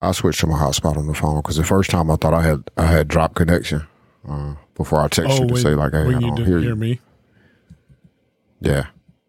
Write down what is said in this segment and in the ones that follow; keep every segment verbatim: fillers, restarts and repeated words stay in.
I switched to my hotspot on the phone because the first time I thought I had I had dropped connection uh, before I texted oh, you to when, say like, "Hey, I when you don't didn't hear hear you." me. Yeah,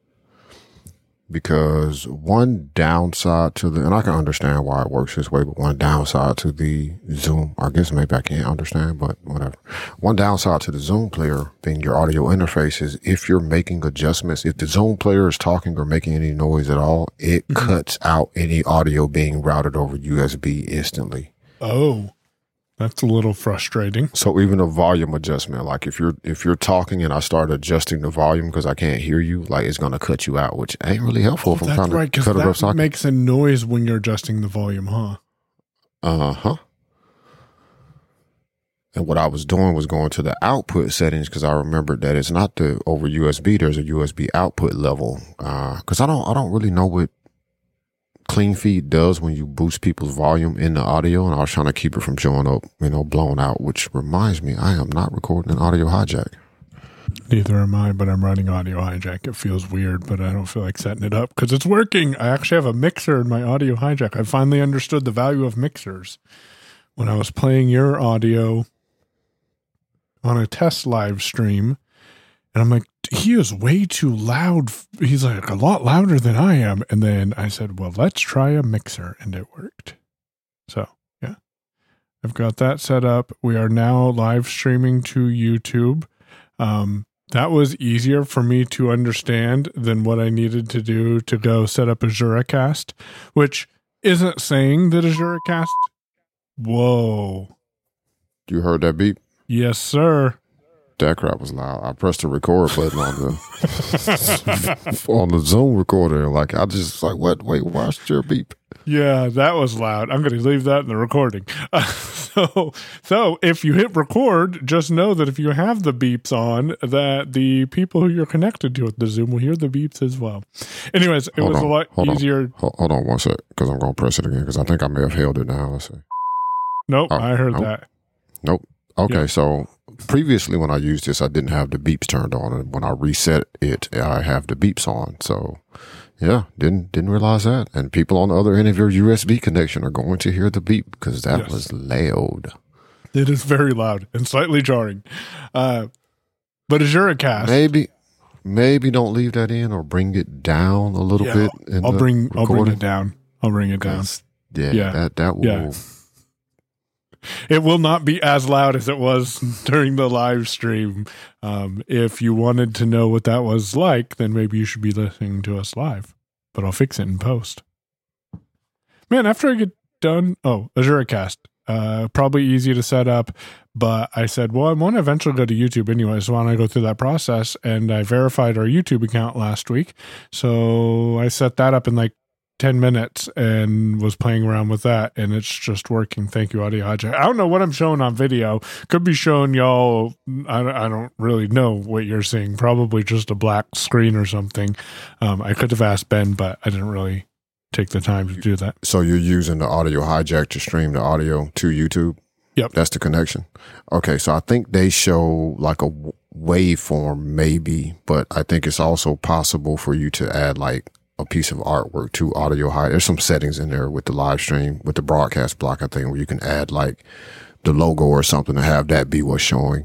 because one downside to the, and I can understand why it works this way, but one downside to the Zoom, I guess maybe I can't understand, but whatever. One downside to the Zoom player being your audio interface is if you're making adjustments, if the Zoom player is talking or making any noise at all, it mm-hmm. cuts out any audio being routed over U S B instantly. Oh, that's a little frustrating. So even a volume adjustment, like if you're if you're talking and I start adjusting the volume because I can't hear you, like it's gonna cut you out, which ain't really helpful. Oh, if I'm that's trying right, to cut it off. That makes a noise when you're adjusting the volume, huh? Uh huh. And what I was doing was going to the output settings because I remembered that it's not the over U S B. There's a U S B output level. Because uh, I don't I don't really know what Clean Feed does when you boost people's volume in the audio, and I was trying to keep it from showing up, you know, blown out, which reminds me, I am not recording an Audio Hijack. Neither am I, but I'm running Audio Hijack. It feels weird, but I don't feel like setting it up because it's working. I actually have a mixer in my Audio Hijack. I finally understood the value of mixers. When I was playing your audio on a test live stream, and I'm like, he is way too loud. He's like a lot louder than I am. And then I said, well, let's try a mixer. And it worked. So, yeah, I've got that set up. We are now live streaming to YouTube. Um, that was easier for me to understand than what I needed to do to go set up AzureCast, which isn't saying that AzureCast. Whoa. You heard that beep? Yes, sir. That crap was loud. I pressed the record button on the on the Zoom recorder. Like I just like, what? Wait, why's your beep? Yeah, that was loud. I'm going to leave that in the recording. Uh, so, so if you hit record, just know that if you have the beeps on, that the people who you're connected to at the Zoom will hear the beeps as well. Anyways, it hold was on, a lot hold easier. On, hold, hold on one sec, because I'm going to press it again because I think I may have held it down. Let's see. Nope, oh, I heard nope. that. Nope. Okay, yeah. So previously when I used this, I didn't have the beeps turned on, and when I reset it, I have the beeps on. So, yeah, didn't didn't realize that. And people on the other end of your U S B connection are going to hear the beep because that yes. was loud. It is very loud and slightly jarring. Uh, but AzureCast, maybe maybe don't leave that in or bring it down a little yeah, bit. In I'll the bring recording. I'll bring it down. I'll bring it down. Yeah, yeah, that that will. Yeah. It will not be as loud as it was during the live stream. Um, if you wanted to know what that was like, then maybe you should be listening to us live. But I'll fix it in post. Man, after I get done, oh, AzureCast, uh, probably easy to set up. But I said, well, I want to eventually go to YouTube anyway, so I want to go through that process. And I verified our YouTube account last week, so I set that up in like ten minutes and was playing around with that, and it's just working. Thank you, Audio Hijack. I don't know what I'm showing on video. Could be showing y'all, I, I don't really know what you're seeing. Probably just a black screen or something. Um, I could have asked Ben, but I didn't really take the time to do that. So you're using the Audio Hijack to stream the audio to YouTube? Yep. That's the connection. Okay, so I think they show like a waveform maybe, but I think it's also possible for you to add like a piece of artwork to Audio Hijack. There's some settings in there with the live stream, with the broadcast block, I think, where you can add like the logo or something to have that be what's showing.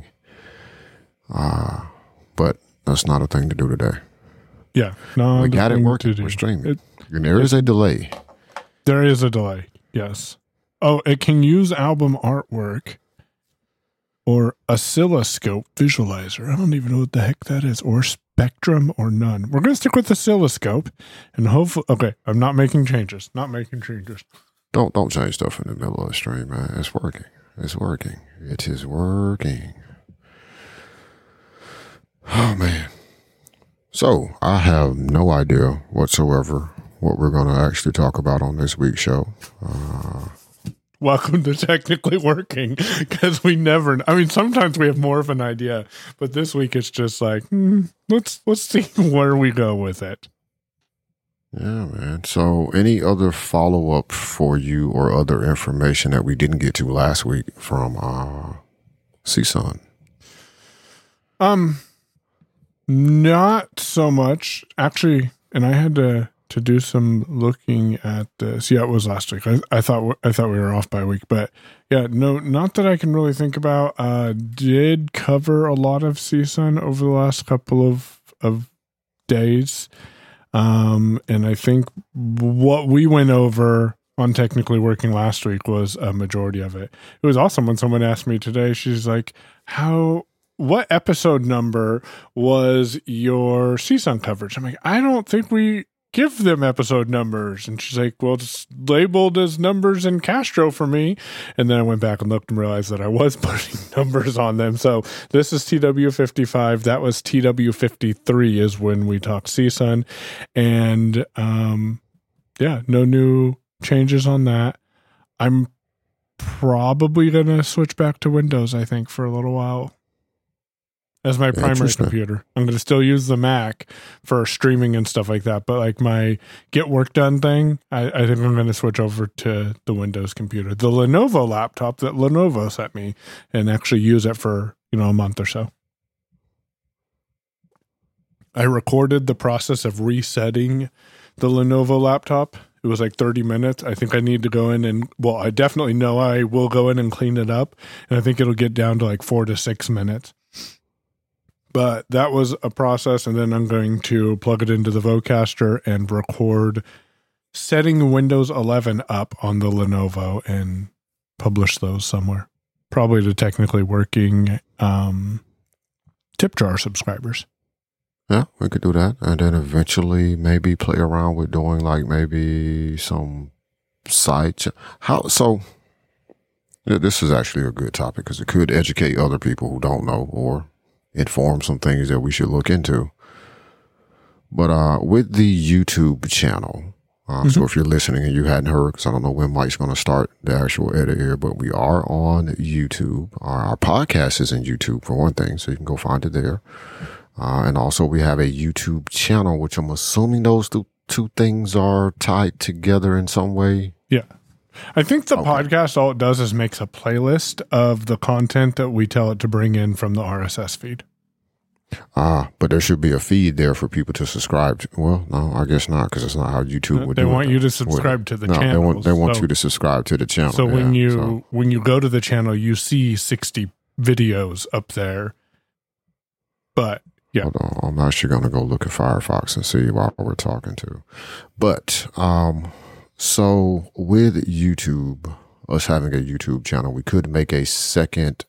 Uh, but that's not a thing to do today. Yeah. No, we got it working. We're streaming. It, and there is a delay. There is a delay. Yes. Oh, it can use album artwork or oscilloscope visualizer. I don't even know what the heck that is. Or Spectrum or none. We're going to stick with oscilloscope and hopefully, okay, I'm not making changes. Not making changes. Don't, don't change stuff in the middle of the stream, man. It's working. It's working. It is working. Oh, man. So I have no idea whatsoever what we're going to actually talk about on this week's show. Uh, Welcome to Technically Working, because we never, I mean, sometimes we have more of an idea, but this week it's just like, hmm, let's, let's see where we go with it. Yeah, man. So any other follow-up for you or other information that we didn't get to last week from uh, C S U N? Um, not so much, actually, and I had to to do some looking at this. Yeah, it was last week. I, I thought I thought we were off by a week, but yeah, no, not that I can really think about. Uh, did cover a lot of C S U N over the last couple of of days, um, and I think what we went over on Technically Working last week was a majority of it. It was awesome when someone asked me today. She's like, "How? What episode number was your C S U N coverage?" I'm like, "I don't think we give them episode numbers." And she's like, "Well, it's labeled as numbers in Castro for me." And then I went back and looked and realized that I was putting numbers on them. So this is T W fifty-five. That was T W fifty-three is when we talked C S U N. And um, yeah, no new changes on that. I'm probably going to switch back to Windows, I think, for a little while as my primary computer. I'm going to still use the Mac for streaming and stuff like that. But like my get work done thing, I, I think I'm going to switch over to the Windows computer, the Lenovo laptop that Lenovo sent me, and actually use it for, you know, a month or so. I recorded the process of resetting the Lenovo laptop. It was like thirty minutes. I think I need to go in and, well, I definitely know I will go in and clean it up. And I think it'll get down to like four to six minutes. But that was a process. And then I'm going to plug it into the Vocaster and record setting Windows eleven up on the Lenovo and publish those somewhere. Probably to Technically Working um, tip jar subscribers. Yeah, we could do that. And then eventually maybe play around with doing like maybe some sites. How, so yeah, this is actually a good topic because it could educate other people who don't know or inform some things that we should look into. But uh, with the YouTube channel, uh, mm-hmm. so if you're listening and you hadn't heard, because I don't know when Mike's going to start the actual edit here, but we are on YouTube. Our, our podcast is in YouTube for one thing, so you can go find it there. Uh, and also we have a YouTube channel, which I'm assuming those two, two things are tied together in some way. Yeah. I think the okay. podcast, all it does is makes a playlist of the content that we tell it to bring in from the R S S feed. Ah, but there should be a feed there for people to subscribe to. Well, no, I guess not, because it's not how YouTube would they do it. They want you to subscribe to the no, channel. They want, they want so, you to subscribe to the channel. So yeah, when you so. when you go to the channel, you see sixty videos up there. But yeah. Hold on. I'm actually going to go look at Firefox and see while we're talking to. But, um, so with YouTube, us having a YouTube channel, we could make a second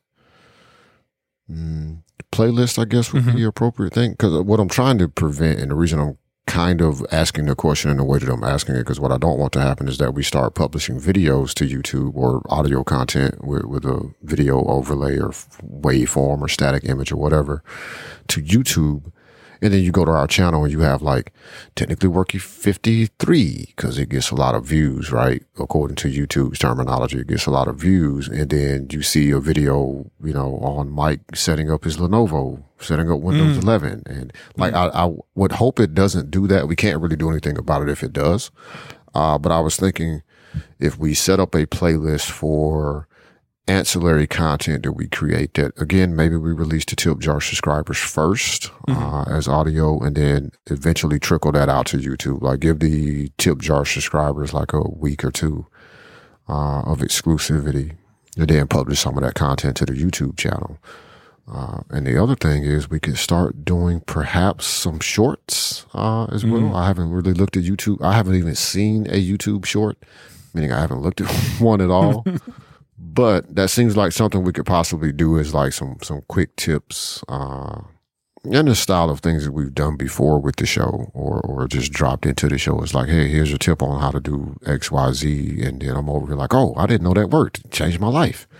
mm, playlist, I guess would mm-hmm. be the appropriate thing. Because what I'm trying to prevent, and the reason I'm kind of asking the question in the way that I'm asking it, because what I don't want to happen is that we start publishing videos to YouTube or audio content with, with a video overlay or waveform or static image or whatever to YouTube. And then you go to our channel and you have like Technically Working fifty-three because it gets a lot of views, right? According to YouTube's terminology, it gets a lot of views. And then you see a video, you know, on Mike setting up his Lenovo, setting up Windows mm. eleven. And like, mm. I, I would hope it doesn't do that. We can't really do anything about it if it does. Uh, but I was thinking if we set up a playlist for ancillary content that we create that, again, maybe we release to Tip Jar subscribers first mm-hmm. uh, as audio and then eventually trickle that out to YouTube. Like give the Tip Jar subscribers like a week or two uh, of exclusivity and then publish some of that content to the YouTube channel. Uh, and the other thing is we could start doing perhaps some shorts uh, as well. Mm-hmm. I haven't really looked at YouTube. I haven't even seen a YouTube short, meaning I haven't looked at one at all. But that seems like something we could possibly do is like some, some quick tips, uh, in the style of things that we've done before with the show or, or just dropped into the show. It's like, hey, here's a tip on how to do X, Y, Z. And then I'm over here like, oh, I didn't know that worked. It changed my life.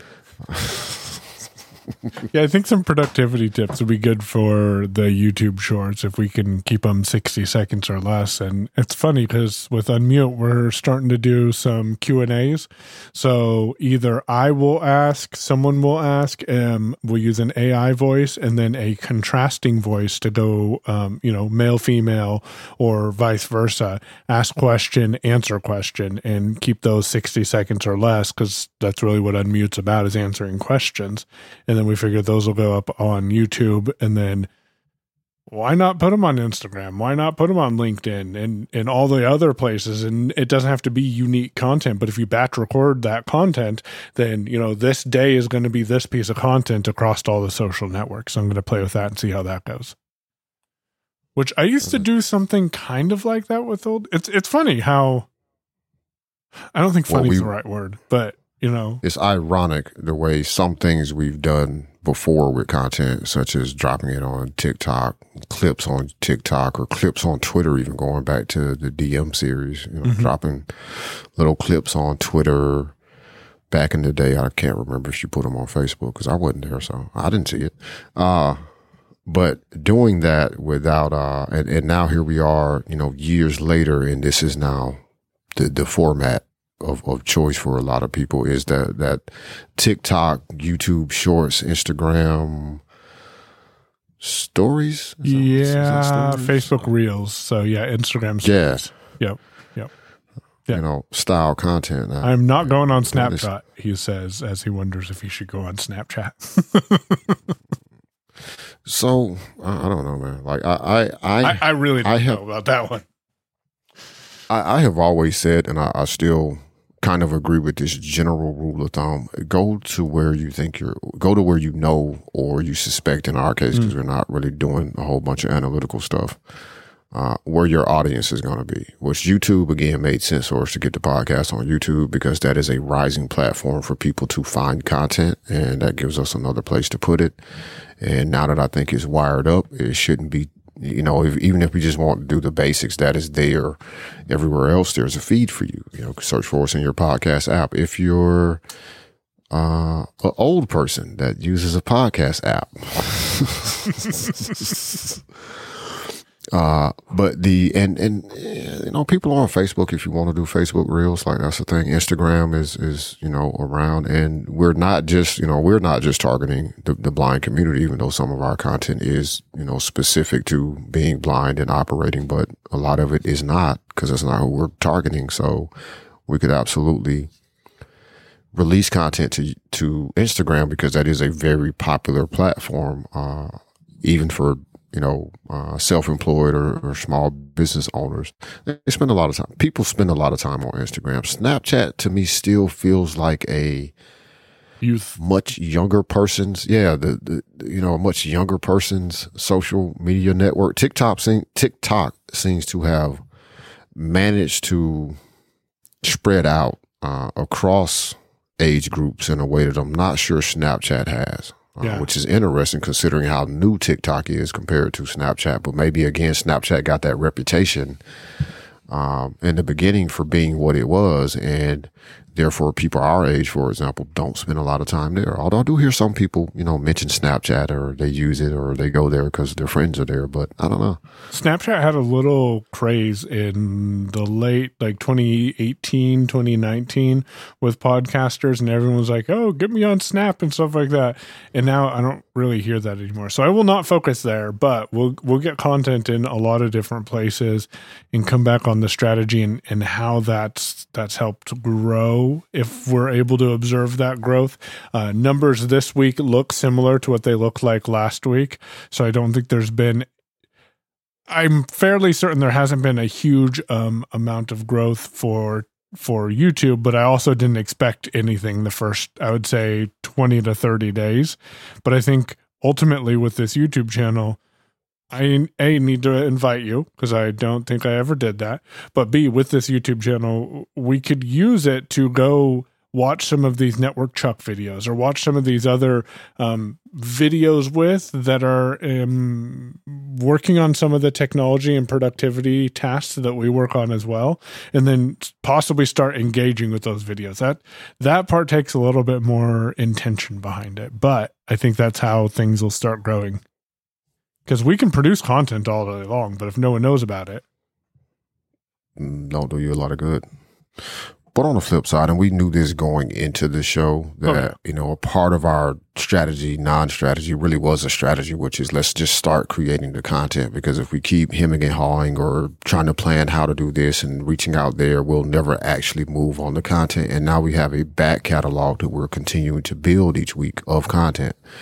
Yeah, I think some productivity tips would be good for the YouTube shorts if we can keep them sixty seconds or less. And it's funny because with Unmute, we're starting to do some Q and A's. So either I will ask, someone will ask, um, we'll use an A I voice and then a contrasting voice to go, um, you know, male, female, or vice versa. Ask question, answer question, and keep those sixty seconds or less because that's really what Unmute's about is answering questions. And then we figured those will go up on YouTube. And then why not put them on Instagram? Why not put them on LinkedIn and, and all the other places? And it doesn't have to be unique content, but if you batch record that content, then, you know, this day is going to be this piece of content across all the social networks. So I'm going to play with that and see how that goes. Which I used to do something kind of like that with old. It's it's funny how, I don't think funny well, we, is the right word, but, you know. It's ironic the way some things we've done before with content, such as dropping it on TikTok, clips on TikTok, or clips on Twitter, even going back to the D M series, you know, mm-hmm. dropping little clips on Twitter. Back in the day, I can't remember if you put them on Facebook because I wasn't there, so I didn't see it. Uh, but doing that without, uh, and, and now here we are, you know, years later, and this is now the, the format of, of choice for a lot of people is that, that TikTok, YouTube Shorts, Instagram stories. Is that, yeah. Is that stories? Facebook Reels. So yeah, Instagram stories. Yeah. Yep. Yep. Yep. You know, style content. Now. I'm not going on Snapchat, he says, as he wonders if he should go on Snapchat. So I, I don't know, man. Like I, I, I, I really don't I have, know about that one. I, I have always said, and I, I still kind of agree with this general rule of thumb: go to where you think you're, go to where you know or you suspect. In our case, because mm. we're not really doing a whole bunch of analytical stuff, uh, where your audience is going to be. Which YouTube again made sense for us to get the podcast on YouTube because that is a rising platform for people to find content, and that gives us another place to put it. And now that I think it's wired up, it shouldn't be, you know, if, even if we just want to do the basics, that is there. Everywhere else, there's a feed for you. You know, search for us in your podcast app. If you're uh, an old person that uses a podcast app. Uh, but the, and, and, you know, people are on Facebook if you want to do Facebook Reels, like that's the thing. Instagram is, is, you know, around, and we're not just, you know, we're not just targeting the, the blind community, even though some of our content is, you know, specific to being blind and operating, but a lot of it is not because it's not who we're targeting. So we could absolutely release content to, to Instagram because that is a very popular platform, uh, even for, you know, uh, self-employed or, or small business owners. They spend a lot of time. People spend a lot of time on Instagram. Snapchat to me still feels like a youth, much younger person's, yeah, the, the you know, a much younger person's social media network. TikTok, seem, TikTok seems to have managed to spread out uh, across age groups in a way that I'm not sure Snapchat has. Yeah. Uh, which is interesting considering how new TikTok is compared to Snapchat. But maybe, again, Snapchat got that reputation um, in the beginning for being what it was. And therefore, people our age, for example, don't spend a lot of time there. Although I do hear some people, you know, mention Snapchat or they use it or they go there because their friends are there. But I don't know. Snapchat had a little craze in the late, like twenty eighteen, twenty nineteen with podcasters, and everyone was like, oh, get me on Snap and stuff like that. And now I don't really hear that anymore. So I will not focus there, but we'll we'll get content in a lot of different places and come back on the strategy and, and how that's that's helped grow if we're able to observe that growth. Uh, numbers this week look similar to what they looked like last week. So I don't think there's been, I'm fairly certain there hasn't been a huge um, amount of growth for for YouTube, but I also didn't expect anything the first, I would say, twenty to thirty days. But I think ultimately with this YouTube channel, I A, need to invite you because I don't think I ever did that. But B, with this YouTube channel, we could use it to go watch some of these Network Chuck videos or watch some of these other um, videos with that are um, working on some of the technology and productivity tasks that we work on as well. And then possibly start engaging with those videos. That, that part takes a little bit more intention behind it. But I think that's how things will start growing. Because we can produce content all day long, but if no one knows about it, don't do you a lot of good. But on the flip side, and we knew this going into the show, that, okay. you know, a part of our strategy, non-strategy, really was a strategy, which is let's just start creating the content. Because if we keep hemming and hawing or trying to plan how to do this and reaching out there, we'll never actually move on the content. And now we have a back catalog that we're continuing to build each week of content.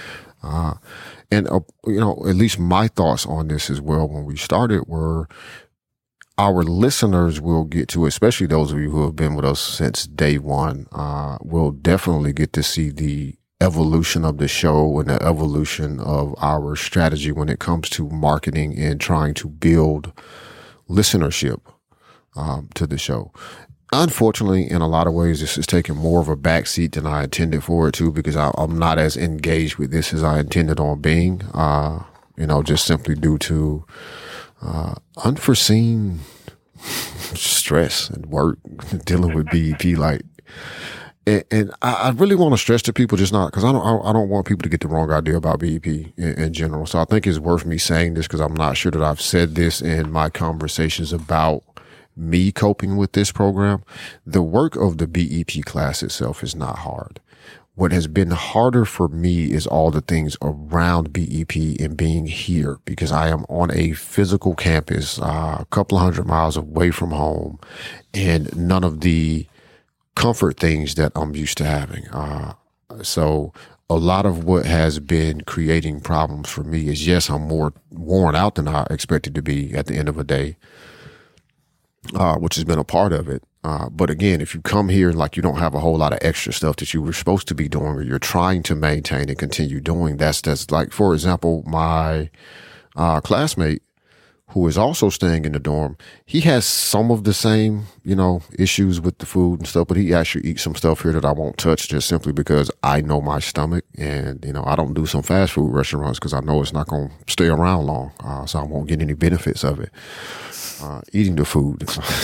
Uh, and, uh, you know, at least my thoughts on this as well when we started were our listeners will get to, especially those of you who have been with us since day one, uh, will definitely get to see the evolution of the show and the evolution of our strategy when it comes to marketing and trying to build listenership um, to the show. Unfortunately, in a lot of ways, this is taking more of a backseat than I intended for it to, because I, I'm not as engaged with this as I intended on being, uh, you know, just simply due to uh, unforeseen stress and work dealing with B E P. Like, and, and I, I really want to stress to people, just not because I don't, I don't want people to get the wrong idea about B E P in, in general. So I think it's worth me saying this because I'm not sure that I've said this in my conversations about me coping with this program. The work of the B E P class itself is not hard. What has been harder for me is all the things around B E P and being here, because I am on a physical campus, uh, a couple of hundred miles away from home, and none of the comfort things that I'm used to having. Uh, so a lot of what has been creating problems for me is, yes, I'm more worn out than I expected to be at the end of a day. Uh, which has been a part of it. Uh, but again, if you come here like you don't have a whole lot of extra stuff that you were supposed to be doing or you're trying to maintain and continue doing, that's, that's like, for example, my, uh, classmate who is also staying in the dorm, he has some of the same, you know, issues with the food and stuff, but he actually eats some stuff here that I won't touch just simply because I know my stomach, and, you know, I don't do some fast food restaurants because I know it's not going to stay around long. Uh, so I won't get any benefits of it. Uh, eating the food.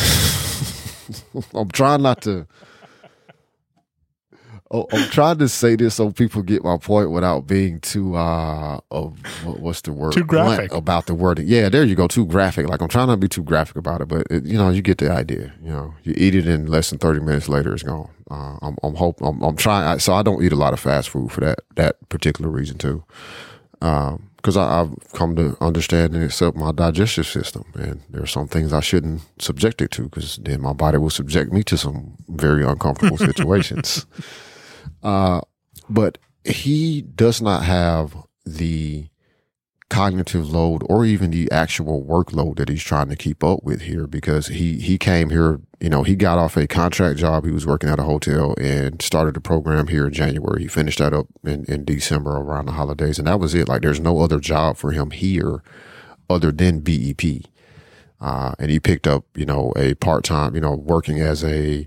I'm trying not to, oh, I'm trying to say this so people get my point without being too, uh, of what, what's the word? Too graphic about the wording. Yeah, there you go. Too graphic. Like, I'm trying not to be too graphic about it, but it, you know, you get the idea. You know, you eat it and less than thirty minutes later, it's gone. Uh, I'm, I'm hope, I'm, I'm trying. So I don't eat a lot of fast food for that, that particular reason too. Um, Because I've come to understand and accept my digestive system, and there are some things I shouldn't subject it to, because then my body will subject me to some very uncomfortable situations. Uh, but he does not have the cognitive load or even the actual workload that he's trying to keep up with here, because he, he came here, you know, he got off a contract job. He was working at a hotel and started the program here in January. He finished that up in, in December around the holidays. And that was it. Like, there's no other job for him here other than B E P. Uh, and he picked up, you know, a part-time, you know, working as a,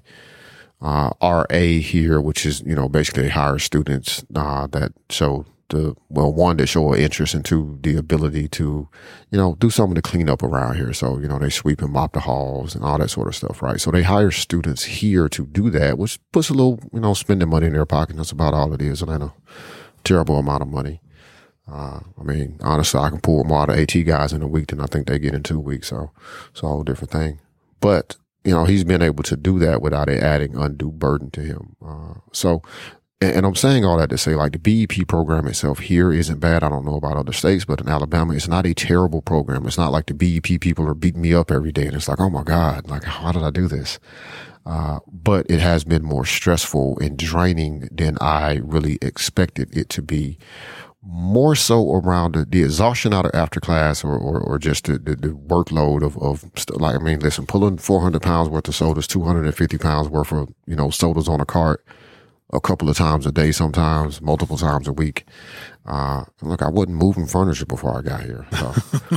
uh, R A here, which is, you know, basically hire students, uh, that show the, well, one, that show an interest, and two, the ability to, you know, do some of the cleanup around here. So, you know, they sweep and mop the halls and all that sort of stuff, right? So they hire students here to do that, which puts a little, you know, spending money in their pocket. That's about all it is. It ain't a terrible amount of money. Uh, I mean, honestly, I can pull more out of AT guys in a week than I think they get in two weeks. So it's a whole different thing. But, you know, he's been able to do that without it adding undue burden to him. Uh, so, and, and I'm saying all that to say, like, the B E P program itself here isn't bad. I don't know about other states, but in Alabama, it's not a terrible program. It's not like the B E P people are beating me up every day and it's like, oh my God, like, how did I do this? Uh, but it has been more stressful and draining than I really expected it to be. More so around the, the exhaustion out of after class, or, or, or just the, the, the workload of, of st- like, I mean, listen, pulling four hundred pounds worth of sodas, two hundred fifty pounds worth of, you know, sodas on a cart a couple of times a day, sometimes multiple times a week. Uh, look, I wasn't moving furniture before I got here. So,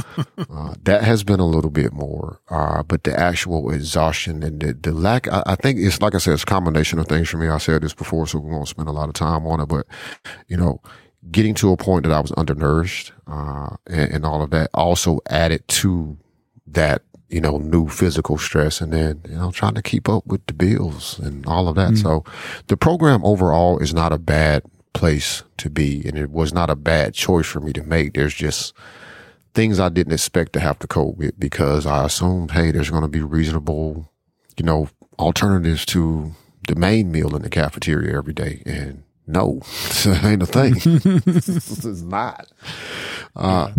uh, that has been a little bit more, uh, but the actual exhaustion and the, the lack, I, I think it's, like I said, it's a combination of things for me. I said this before, so we won't spend a lot of time on it, but, you know, getting to a point that I was undernourished, uh, and, and all of that also added to that, you know, new physical stress, and then, you know, trying to keep up with the bills and all of that. Mm. So the program overall is not a bad place to be, and it was not a bad choice for me to make. There's just things I didn't expect to have to cope with, because I assumed, hey, there's going to be reasonable, you know, alternatives to the main meal in the cafeteria every day. And no, it ain't a thing. It's not. Uh,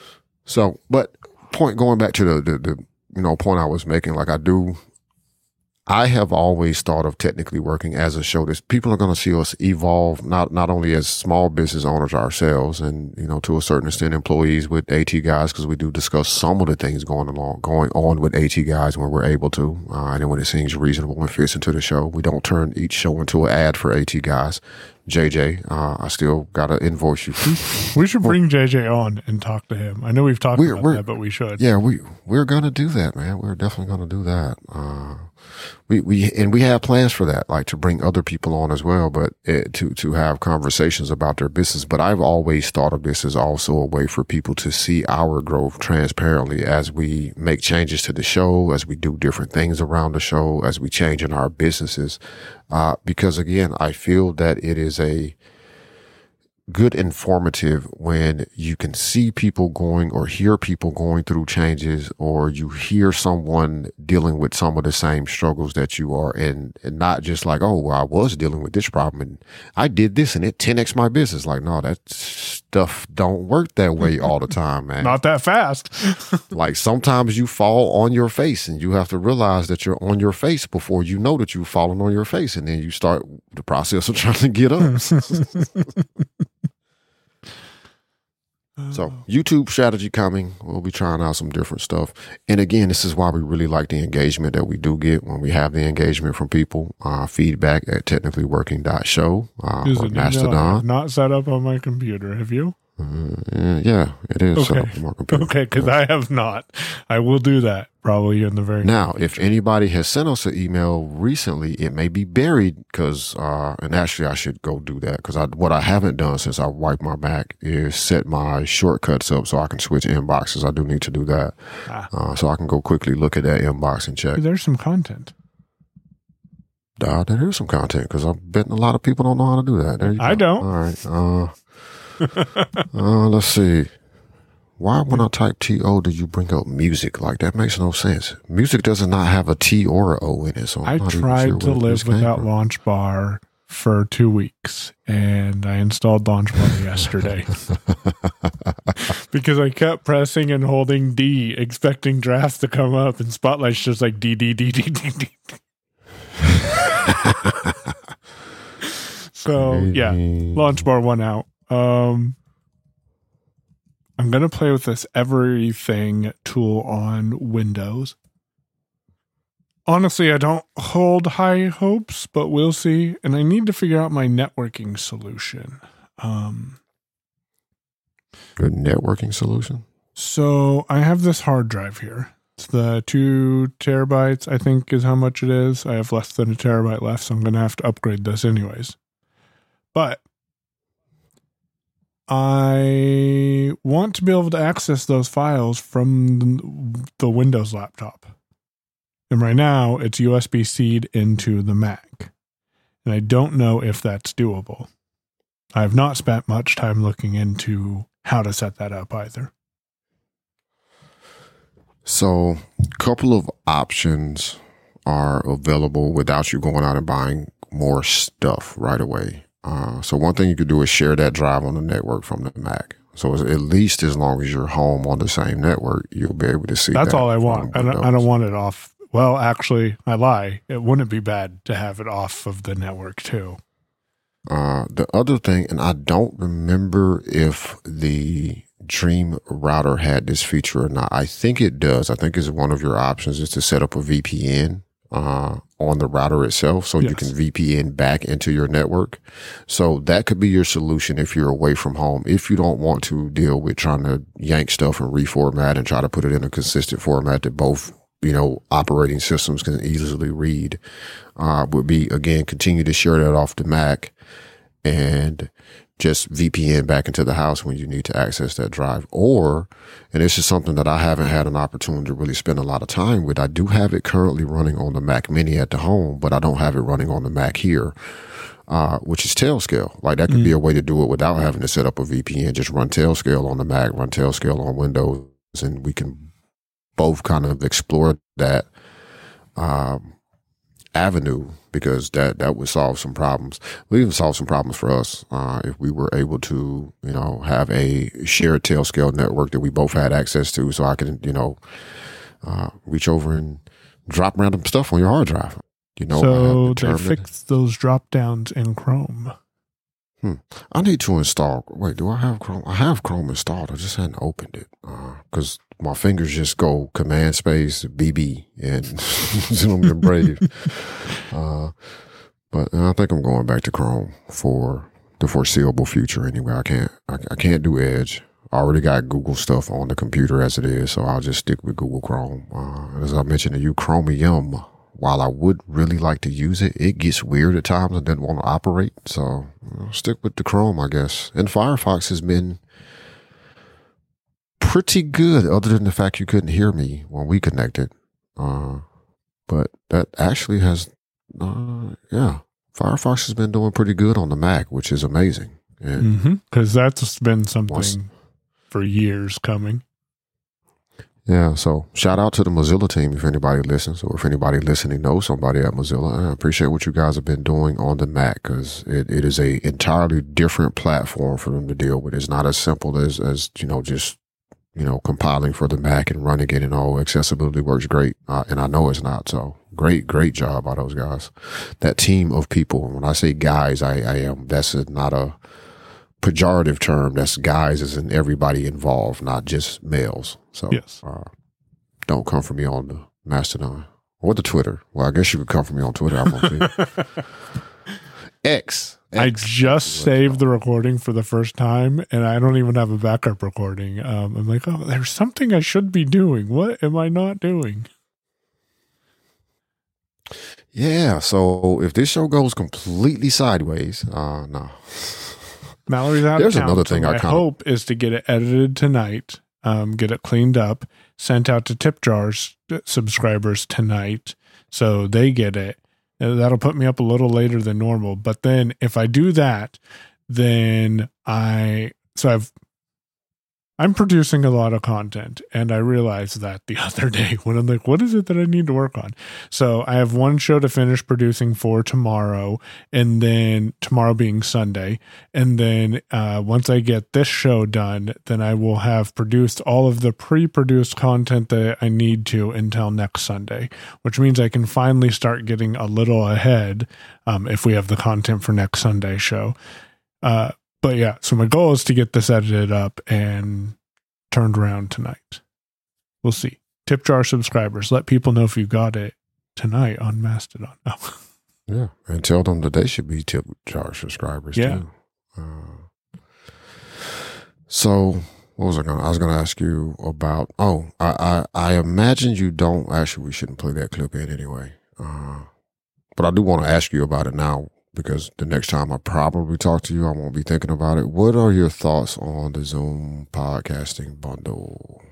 so, but point going back to the, the, the, you know, point I was making, like, I do, I have always thought of Technically Working as a show that people are going to see us evolve, not not only as small business owners ourselves, and you know, to a certain extent, employees with AT Guys, because we do discuss some of the things going along, going on with AT Guys when we're able to, uh, and when it seems reasonable and fits into the show. We don't turn each show into an ad for AT Guys. J J, uh, I still gotta invoice you. We should bring J J on and talk to him. I know we've talked we're, about we're, that, but we should. Yeah, we we're gonna do that, man. We're definitely gonna do that. Uh, we we and we have plans for that, like to bring other people on as well, but it, to to have conversations about their business. But I've always thought of this as also a way for people to see our growth transparently as we make changes to the show, as we do different things around the show, as we change in our businesses. Uh, because again, I feel that it is a good informative when you can see people going or hear people going through changes, or you hear someone dealing with some of the same struggles that you are, and, and not just like, oh, well, I was dealing with this problem and I did this and it ten X my business. Like, no, that stuff don't work that way all the time, man. Not that fast. Like sometimes you fall on your face and you have to realize that you're on your face before you know that you've fallen on your face. And then you start the process of trying to get up. So YouTube strategy coming. We'll be trying out some different stuff. And again, this is why we really like the engagement that we do get when we have the engagement from people. Uh, feedback at technically working dot show uh, Is or an email I have Mastodon. not set up on my computer. Have you? Uh, yeah, it is set Okay. up on my computer. Okay, because I have not. I will do that probably in the very Now, if anybody has sent us an email recently, it may be buried because, uh, and actually I should go do that because I, what I haven't done since I wiped my Mac is set my shortcuts up so I can switch inboxes. I do need to do that. Ah. Uh, so I can go quickly look at that inbox and check. There's some content. Uh, there is some content because I'm betting a lot of people don't know how to do that. There you I go. don't. All right. Uh, uh, let's see. Why when I type T O do you bring up music? Like that makes no sense. Music does not have a T or a O in it. So I'm I not even tried sure to where live this came without from. LaunchBar for two weeks, and I installed LaunchBar yesterday because I kept pressing and holding D, expecting drafts to come up, and Spotlight's just like D D D D D D. So yeah, LaunchBar won out. Um, I'm going to play with this everything tool on Windows. Honestly, I don't hold high hopes, but we'll see. And I need to figure out my networking solution. Um, Good networking solution. so I have this hard drive here. It's the two terabytes, I think is how much it is. I have less than a terabyte left, so I'm going to have to upgrade this anyways. But I want to be able to access those files from the Windows laptop. And right now, it's U S B-C'd into the Mac. And I don't know if that's doable. I have not spent much time looking into how to set that up either. So a couple of options are available without you going out and buying more stuff right away. Uh, so one thing you could do is share that drive on the network from the Mac. So at least as long as you're home on the same network, you'll be able to see That's that all I from want. I don't, I don't Windows. want it off. Well, actually, I lie. It wouldn't be bad to have it off of the network too. Uh, the other thing, and I don't remember if the Dream router had this feature or not. I think it does. I think it's one of your options is to set up a V P N uh, on the router itself, so Yes. you can V P N back into your network. So that could be your solution if you're away from home. If you don't want to deal with trying to yank stuff and reformat and try to put it in a consistent format that both, you know, operating systems can easily read, uh, would be, again, continue to share that off the Mac and just V P N back into the house when you need to access that drive. Or, and this is something that I haven't had an opportunity to really spend a lot of time with. I do have it currently running on the Mac Mini at the home, but I don't have it running on the Mac here, uh, which is Tailscale. Like that could Mm. be a way to do it without having to set up a V P N. Just run Tailscale on the Mac, run Tailscale on Windows, and we can both kind of explore that, um, avenue, because that, that would solve some problems. We even solve some problems for us, uh, if we were able to, you know, have a shared Tailscale network that we both had access to, so I can, you know, uh, reach over and drop random stuff on your hard drive. You know, so they fixed those drop downs in Chrome. Hmm. I need to install. Wait, do I have Chrome? I have Chrome installed. I just hadn't opened it because uh, my fingers just go Command Space B B and Zoom and Brave. Uh, but I think I'm going back to Chrome for the foreseeable future. Anyway, I can't. I, I can't do Edge. I already got Google stuff on the computer as it is, so I'll just stick with Google Chrome. Uh, as I mentioned to you, Chromium. While I would really like to use it, it gets weird at times and doesn't want to operate. So I'll stick with the Chrome, I guess. And Firefox has been pretty good, other than the fact you couldn't hear me when we connected. Uh, but that actually has, uh, yeah, Firefox has been doing pretty good on the Mac, which is amazing. Because mm-hmm. that's been something once, for years coming. Yeah, so shout out to the Mozilla team if anybody listens, or if anybody listening knows somebody at Mozilla. I appreciate what you guys have been doing on the Mac, because it, it is a entirely different platform for them to deal with. It's not as simple as, as you know, just, you know, compiling for the Mac and running it and all. Accessibility works great, uh, and I know it's not. So great, great job by those guys. That team of people, when I say guys, I, I am, that's a, not a pejorative term. That's guys as in everybody involved, not just males. So yes. uh, don't come for me on the Mastodon or the Twitter. Well, I guess you could come for me on Twitter. I'm on X. X. I just saved the recording for the first time, and I don't even have a backup recording. Um, I'm like, oh, there's something I should be doing. What am I not doing? Yeah. So if this show goes completely sideways, uh, no. Mallory's out There's of town. Another thing so I my kinda... hope is to get it edited tonight, um, get it cleaned up, sent out to Tip Jars subscribers tonight, so they get it. And that'll put me up a little later than normal. But then if I do that, then I so I've I'm producing a lot of content, and I realized that the other day when I'm like, what is it that I need to work on? So I have one show to finish producing for tomorrow, and then tomorrow being Sunday. And then uh, once I get this show done, then I will have produced all of the pre-produced content that I need to until next Sunday, which means I can finally start getting a little ahead um, if we have the content for next Sunday show. Uh, But yeah, so my goal is to get this edited up and turned around tonight. We'll see. Tip jar subscribers, let people know if you got it tonight on Mastodon. Oh. Yeah, and tell them that they should be tip jar subscribers yeah. too. Uh, so what was I going to, I was going to ask you about, oh, I, I, I imagine you don't, actually we shouldn't play that clip in anyway. Uh, but I do want to ask you about it now, because the next time I probably talk to you, I won't be thinking about it. What are your thoughts on the Zoom podcasting bundle?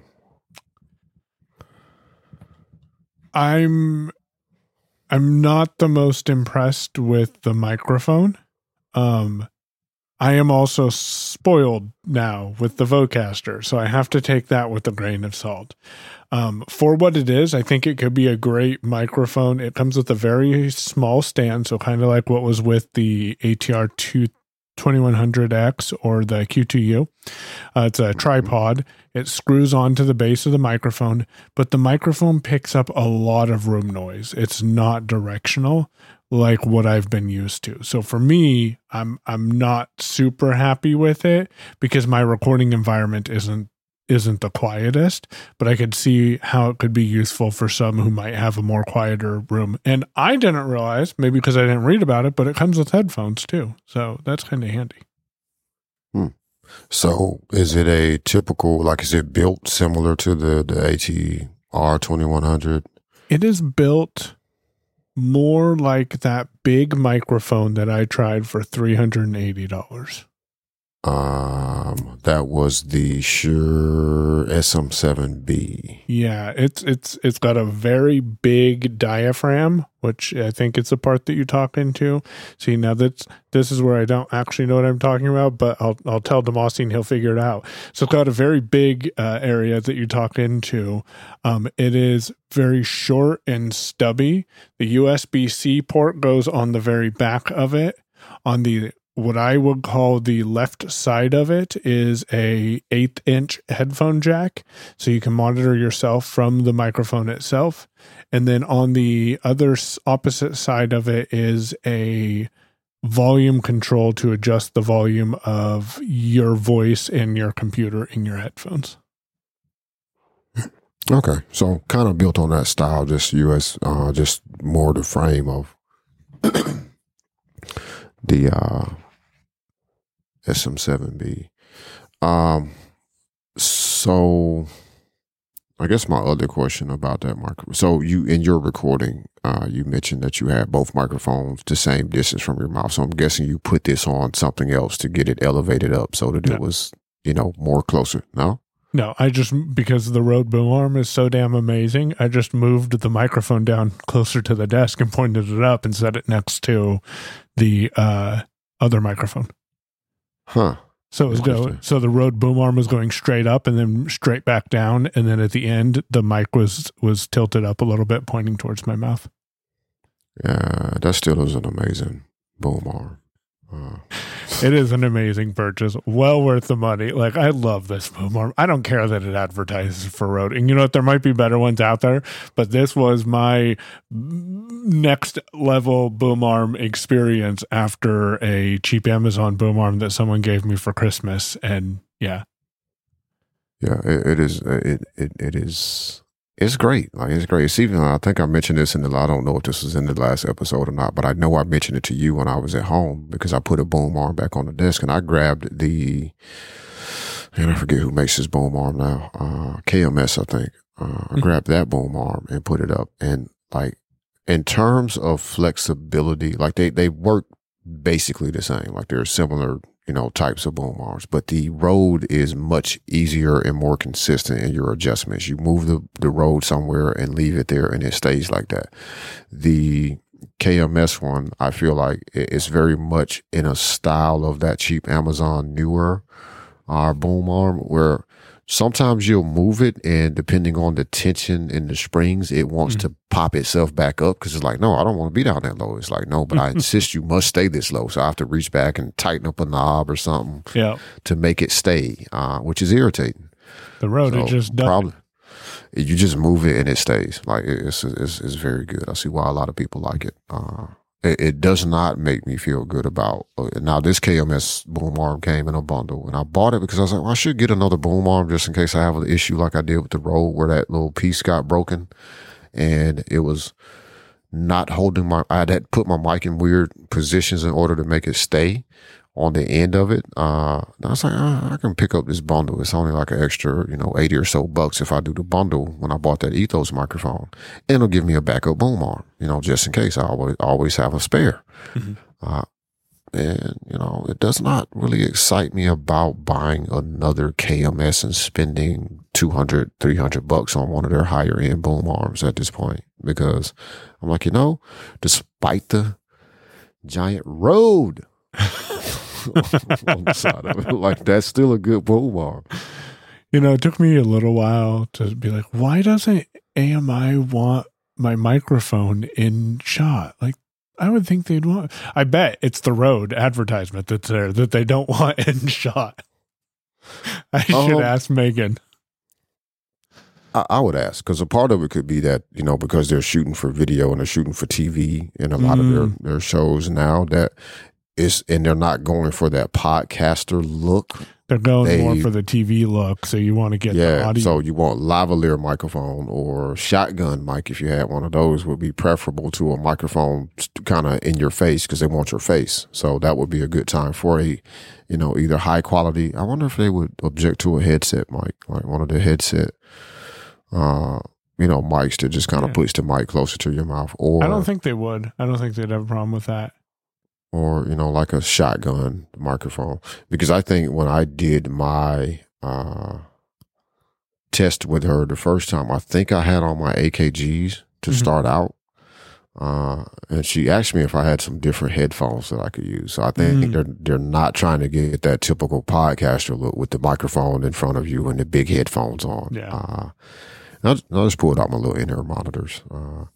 I'm I'm not the most impressed with the microphone. Um, I am also spoiled now with the Vocaster, so I have to take that with a grain of salt. Um, for what it is, I think it could be a great microphone. It comes with a very small stand, so kind of like what was with the A T R twenty-one hundred X or the Q two U. Uh, it's a tripod. It screws onto the base of the microphone, but the microphone picks up a lot of room noise. It's not directional like what I've been used to. So for me, I'm I'm not super happy with it because my recording environment isn't isn't the quietest, but I could see how it could be useful for some who might have a more quieter room. And I didn't realize, maybe because I didn't read about it, but it comes with headphones too. So that's kind of handy. Hmm. So is it a typical, like, is it built similar to the, the A T R twenty-one hundred? It is built more like that big microphone that I tried for three hundred eighty dollars. Um, that was the Shure S M seven B. Yeah, it's it's it's got a very big diaphragm, which I think it's the part that you talk into. See, now that's this is where I don't actually know what I'm talking about, but I'll I'll tell Demossi and he'll figure it out. So it's got a very big uh, area that you talk into. Um, it is very short and stubby. The U S B C port goes on the very back of it. On the what I would call the left side of it is a eighth inch headphone jack, so you can monitor yourself from the microphone itself. And then on the other opposite side of it is a volume control to adjust the volume of your voice in your computer in your headphones. Okay, so kind of built on that style, just U S, uh, just more the frame of the uh, S M seven B. Um, so I guess my other question about that microphone. So you, in your recording, uh, you mentioned that you had both microphones the same distance from your mouth. So I'm guessing you put this on something else to get it elevated up so that no. it was, you know, more closer. No? No, I just, because the Rode boom arm is so damn amazing, I just moved the microphone down closer to the desk and pointed it up and set it next to the uh, other microphone. Huh. So it was go, so the Rode boom arm was going straight up and then straight back down, and then at the end the mic was was tilted up a little bit, pointing towards my mouth. Yeah, that still is an amazing boom arm. Uh. It is an amazing purchase, well worth the money. Like, I love this boom arm. I don't care that it advertises for Rode. And you know what? There might be better ones out there, but this was my next level boom arm experience after a cheap Amazon boom arm that someone gave me for Christmas. And yeah. Yeah, it, it is. It, it, it is. It's great. Like, it's great. It's even, I think I mentioned this in the, I don't know if this was in the last episode or not, but I know I mentioned it to you when I was at home because I put a boom arm back on the desk and I grabbed the, and I forget who makes this boom arm now, uh, K M S, I think. Uh, mm-hmm. I grabbed that boom arm and put it up. And like, in terms of flexibility, like they, they work basically the same. Like they're similar, you know, types of boom arms, but the Rode is much easier and more consistent in your adjustments. You move the, the Rode somewhere and leave it there and it stays like that. The K M S one, I feel like it's very much in a style of that cheap Amazon newer uh, boom arm where sometimes you'll move it and depending on the tension in the springs, it wants mm-hmm. to pop itself back up because it's like, no, I don't want to be down that low. It's like, no, but I insist you must stay this low. So I have to reach back and tighten up a knob or something yeah. to make it stay, uh, which is irritating. The Rode, so it just does. Probably, you just move it and it stays. Like it's, it's, it's very good. I see why a lot of people like it. Uh, It, it does not make me feel good about, uh, now this K M S boom arm came in a bundle and I bought it because I was like, well, I should get another boom arm just in case I have an issue like I did with the Rode where that little piece got broken and it was not holding my, I had put my mic in weird positions in order to make it stay on the end of it. Uh, I was like, oh, I can pick up this bundle. It's only like an extra, you know, eighty or so bucks if I do the bundle when I bought that Ethos microphone. And it'll give me a backup boom arm, you know, just in case. I always, always have a spare. Mm-hmm. Uh, and, you know, it does not really excite me about buying another K M S and spending two hundred, three hundred bucks on one of their higher end boom arms at this point. Because I'm like, you know, despite the giant Rode on the side of it, like that's still a good boom arm. You know, it took me a little while to be like, why doesn't A M I want my microphone in shot? Like, I would think they'd want, I bet it's the Rode advertisement that's there that they don't want in shot. I should um, ask Megan. I, I would ask, because a part of it could be that, you know, because they're shooting for video and they're shooting for T V in a lot mm. of their, their shows now, that is, and they're not going for that podcaster look. They're going they, more for the T V look, so you want to get yeah, the audio. So you want lavalier microphone or shotgun mic, if you had one of those, would be preferable to a microphone kind of in your face because they want your face. So that would be a good time for a, you know, either high quality. I wonder if they would object to a headset mic, like one of the headset, uh, you know, mics that just kind of yeah. puts the mic closer to your mouth. Or I don't think they would. I don't think they'd have a problem with that. Or, you know, like a shotgun microphone. Because I think when I did my uh, test with her the first time, I think I had on my A K Gs to mm-hmm. start out. Uh, and she asked me if I had some different headphones that I could use. So I think mm-hmm. they're they're not trying to get that typical podcaster look with the microphone in front of you and the big headphones on. Yeah. Uh, I'll, I'll just pull it out my little in-ear monitors. Uh,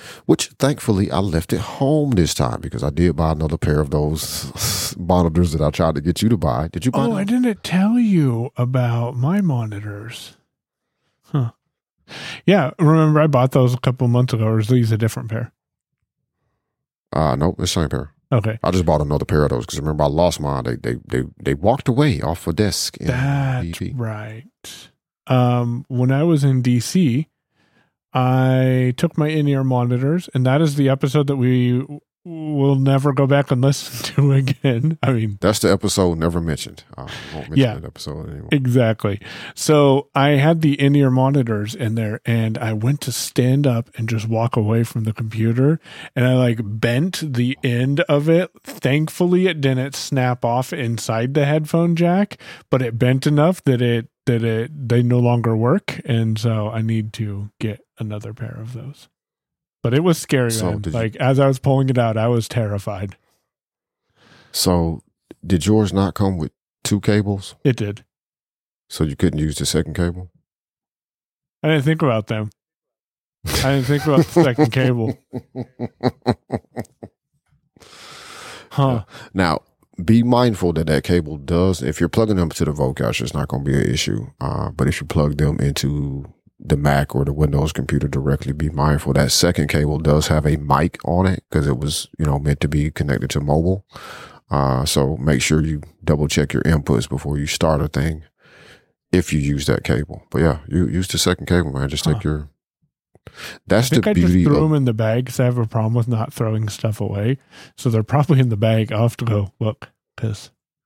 which thankfully I left it home this time because I did buy another pair of those monitors that I tried to get you to buy. Did you buy Oh, those? I didn't tell you about my monitors. Huh. Yeah, remember I bought those a couple months ago, or is these a different pair? Uh, nope, it's the same pair. Okay. I just bought another pair of those because remember I lost mine. They they they they walked away off a desk. In That's D C. right. Um, when I was in D C, I took my in-ear monitors, and that is the episode that we w- will never go back and listen to again. I mean, That's the episode never mentioned. I won't mention Yeah. that episode anymore. exactly. So I had the in-ear monitors in there, and I went to stand up and just walk away from the computer, and I like bent the end of it. Thankfully, it didn't snap off inside the headphone jack, but it bent enough that it that it they no longer work, and so I need to get another pair of those. But it was scary, So man. did you- Like as I was pulling it out, I was terrified. So did yours not come with two cables? It did. So you couldn't use the second cable? I didn't think about them. I didn't think about the second cable. Huh. Now, be mindful that that cable does, if you're plugging them to the Vocaster, it's not going to be an issue. Uh, but if you plug them into the Mac or the Windows computer directly, be mindful that second cable does have a mic on it because it was, you know, meant to be connected to mobile. Uh, so make sure you double check your inputs before you start a thing if you use that cable. But yeah, you use the second cable, man. Just take Huh. your, that's I think the I just beauty threw of, them in the bag because I have a problem with not throwing stuff away. So they're probably in the bag. I'll have to go look because,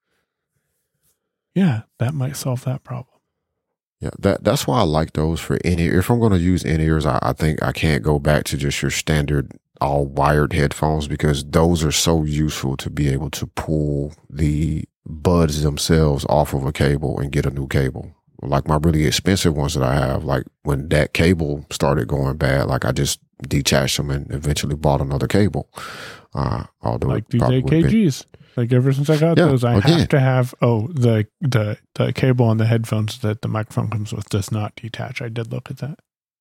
yeah, that might solve that problem. yeah, that that's why I like those for in-ear. If I'm going to use in-ears, I, I think I can't go back to just your standard all wired headphones because those are so useful to be able to pull the buds themselves off of a cable and get a new cable. Like my really expensive ones that I have, like when that cable started going bad, like I just detached them and eventually bought another cable. Uh, although Like it these probably would've been- A K Gs. Like ever since I got Yeah, those, I again. have to have, oh, the, the, the cable on the headphones that the microphone comes with does not detach. I did look at that.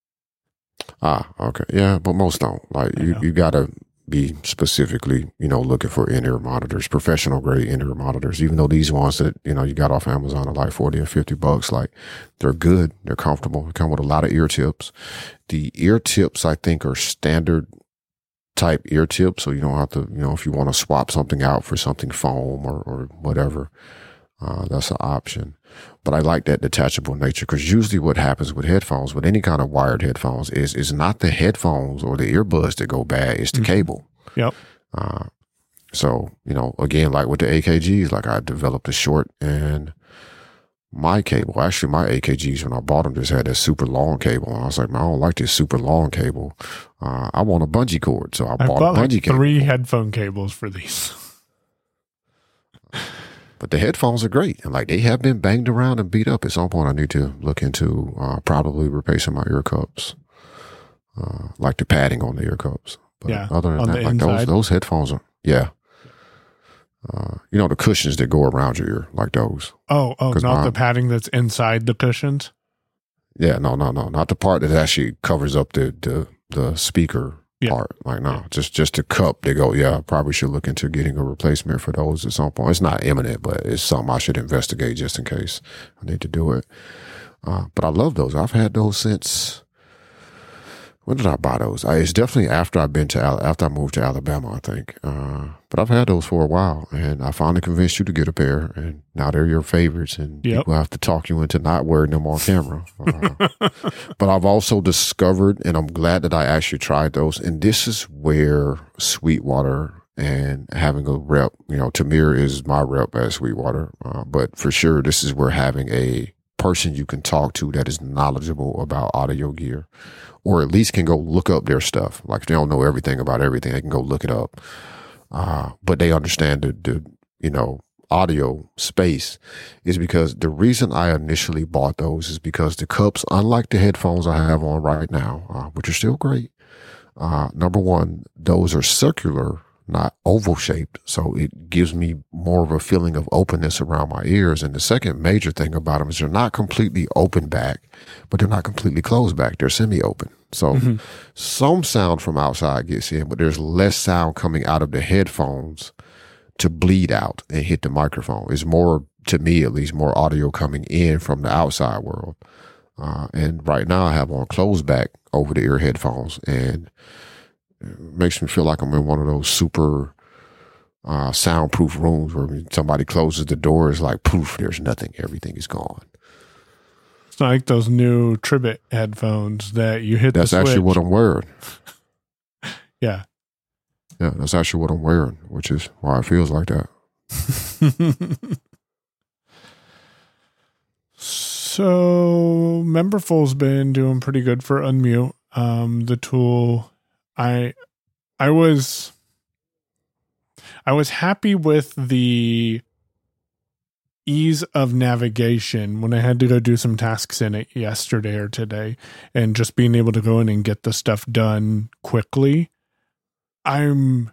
Ah, okay. Yeah, but most don't. Like I you, know. you gotta be specifically, you know, looking for in-ear monitors, professional grade in-ear monitors, even though these ones that, you know, you got off Amazon are like forty or fifty bucks, like they're good. They're comfortable. They come with a lot of ear tips. The ear tips, I think, are standard type ear tips. So you don't have to, you know, if you want to swap something out for something foam or, or whatever, uh, that's an option. But I like that detachable nature because usually what happens with headphones, with any kind of wired headphones, is is not the headphones or the earbuds that go bad. It's the Mhm. cable. Yep. Uh, so, you know, again, like with the A K Gs, like I developed a short and my cable, actually my A K Gs, when I bought them, just had that super long cable. And I was like, man, I don't like this super long cable. Uh, I want a bungee cord. So I, I bought, bought a like bungee cable. three headphone cables for these. But the headphones are great. And like they have been banged around and beat up. At some point, I need to look into uh, probably replacing my ear cups, uh, like the padding on the ear cups. But Yeah, other than on that, the like those, inside. those headphones are, yeah. Uh, you know, the cushions that go around your ear, like those. Oh, oh, 'Cause not mine- the padding that's inside the cushions. Yeah, no, no, no, not the part that actually covers up the the, the speaker Yeah. part. Like, no, just just the cup. They go, yeah, I probably should look into getting a replacement for those at some point. It's not imminent, but it's something I should investigate just in case I need to do it. Uh, but I love those. I've had those since. When did I buy those? I, it's definitely after I've been to Al- after I moved to Alabama, I think. Uh, but I've had those for a while, and I finally convinced you to get a pair, and now they're your favorites, and Yep. people have to talk you into not wearing them on camera. Uh, but I've also discovered, and I'm glad that I actually tried those, and this is where Sweetwater and having a rep, you know, Tamir is my rep at Sweetwater, uh, but for sure, this is where having a person you can talk to that is knowledgeable about audio gear, or at least can go look up their stuff. Like if they don't know everything about everything, they can go look it up. Uh, but they understand the, the, you know, audio space is because the reason I initially bought those is because the cups, unlike the headphones I have on right now, uh, which are still great. Uh, number one, those are circular not oval shaped. So it gives me more of a feeling of openness around my ears. And the second major thing about them is they're not completely open back, but they're not completely closed back. They're semi-open. So mm-hmm. some sound from outside gets in, but there's less sound coming out of the headphones to bleed out and hit the microphone. It's more, to me at least, more audio coming in from the outside world. Uh, and right now I have on closed back over the ear headphones, and it makes me feel like I'm in one of those super uh, soundproof rooms where when somebody closes the door, it's like poof, there's nothing. Everything is gone. It's like those new Tribit headphones that you hit That's the switch. actually what I'm wearing. Yeah. Yeah, that's actually what I'm wearing, which is why it feels like that. So Memberful's been doing pretty good for Unmute. Um, the tool, I, I was, I was happy with the ease of navigation when I had to go do some tasks in it yesterday or today, and just being able to go in and get the stuff done quickly. I'm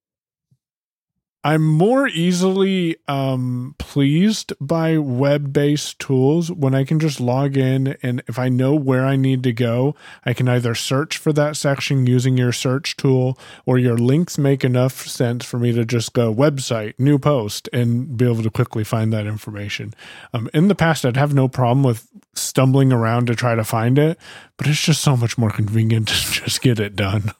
I'm more easily um, pleased by web-based tools when I can just log in, and if I know where I need to go, I can either search for that section using your search tool, or your links make enough sense for me to just go website, new post, and be able to quickly find that information. Um, in the past, I'd have no problem with stumbling around to try to find it, but it's just so much more convenient to just get it done.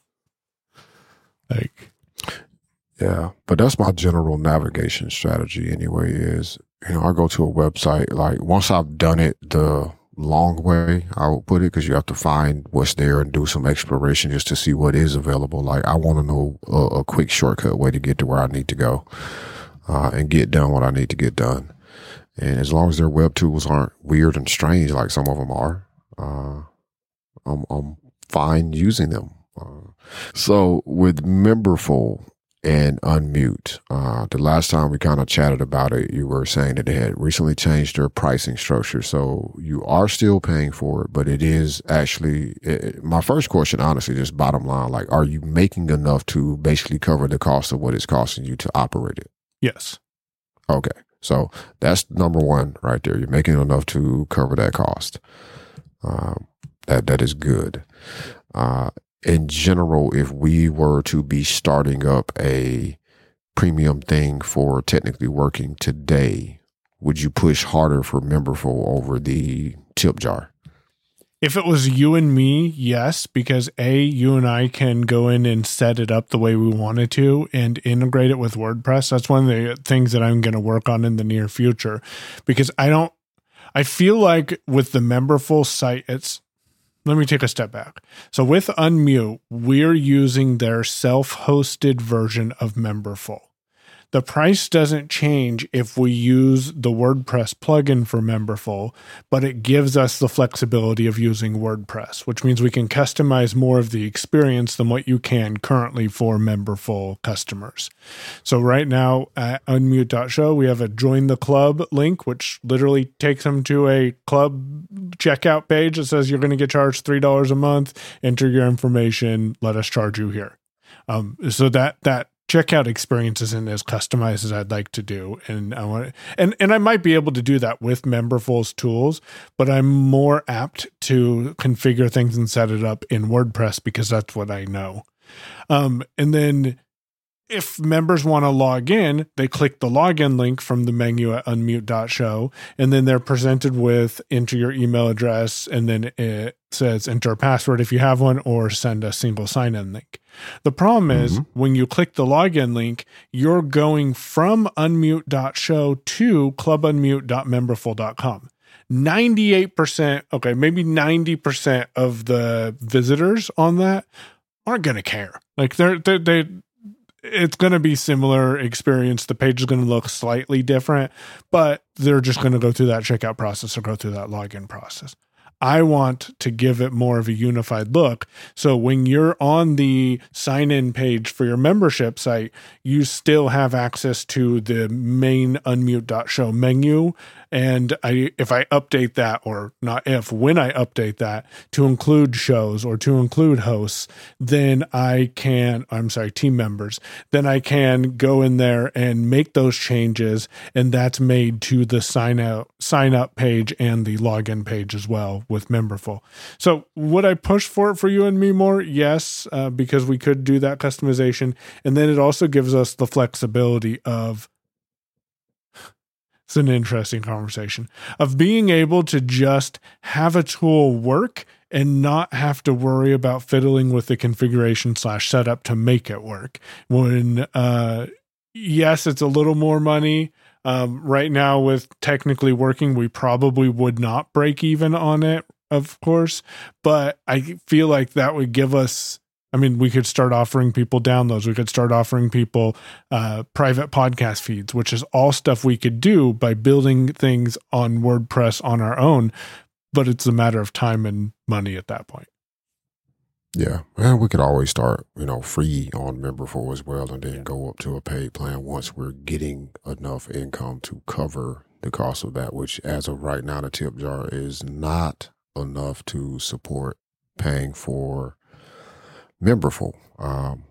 Like, yeah, but that's my general navigation strategy anyway, is, you know, I go to a website, like once I've done it the long way, I will put it, because you have to find what's there and do some exploration just to see what is available. Like I want to know a, a quick shortcut way to get to where I need to go uh, and get done what I need to get done. And as long as their web tools aren't weird and strange like some of them are, uh, I'm, I'm fine using them. Uh, so with Memberful and Unmute, uh, the last time we kind of chatted about it, you were saying that they had recently changed their pricing structure. So you are still paying for it, but it is actually, it, my first question, honestly, just bottom line, like, are you making enough to basically cover the cost of what it's costing you to operate it? Yes. Okay. So that's number one right there. You're making enough to cover that cost. Um, that, that is good. Uh, in general, if we were to be starting up a premium thing for Technically Working today, would you push harder for Memberful over the tip jar? If it was you and me, yes, because A, you and I can go in and set it up the way we wanted to and integrate it with WordPress. That's one of the things that I'm going to work on in the near future, because I don't, I feel like with the Memberful site, it's, let me take a step back. So with Unmute, we're using their self-hosted version of Memberful. The price doesn't change if we use the WordPress plugin for Memberful, but it gives us the flexibility of using WordPress, which means we can customize more of the experience than what you can currently for Memberful customers. So right now at unmute dot show, we have a join the club link, which literally takes them to a club checkout page that says you're going to get charged three dollars a month, enter your information, let us charge you here. Um, so that, that, checkout experience isn't as customized as I'd like to do. And I want and, and I might be able to do that with Memberful's tools, but I'm more apt to configure things and set it up in WordPress because that's what I know. Um, and then if members want to log in, they click the login link from the menu at unmute dot show, and then they're presented with enter your email address, and then it says enter a password if you have one, or send a single sign-in link. The problem mm-hmm. is when you click the login link, you're going from unmute dot show to club unmute dot memberful dot com. ninety-eight percent, okay, maybe ninety percent of the visitors on that aren't going to care. Like they're, they're, they, it's going to be similar experience. The page is going to look slightly different, but they're just going to go through that checkout process or go through that login process. I want to give it more of a unified look. So when you're on the sign-in page for your membership site, you still have access to the main unmute dot show menu And I, if I update that, or not if, when I update that to include shows or to include hosts, then I can, I'm sorry, team members, then I can go in there and make those changes. And that's made to the sign out, sign up page and the login page as well with Memberful. So would I push for it for you and me more? Yes, uh, because we could do that customization. And then it also gives us the flexibility of, it's an interesting conversation, of being able to just have a tool work and not have to worry about fiddling with the configuration slash setup to make it work. When, uh, yes, it's a little more money. Um, right now with technically working, we probably would not break even on it, of course, but I feel like that would give us, I mean, we could start offering people downloads. We could start offering people uh, private podcast feeds, which is all stuff we could do by building things on WordPress on our own. But it's a matter of time and money at that point. Yeah. And we could always start, you know, free on Memberful as well, and then yeah. go up to a paid plan once we're getting enough income to cover the cost of that, which as of right now, the tip jar is not enough to support paying for Memberful. Um,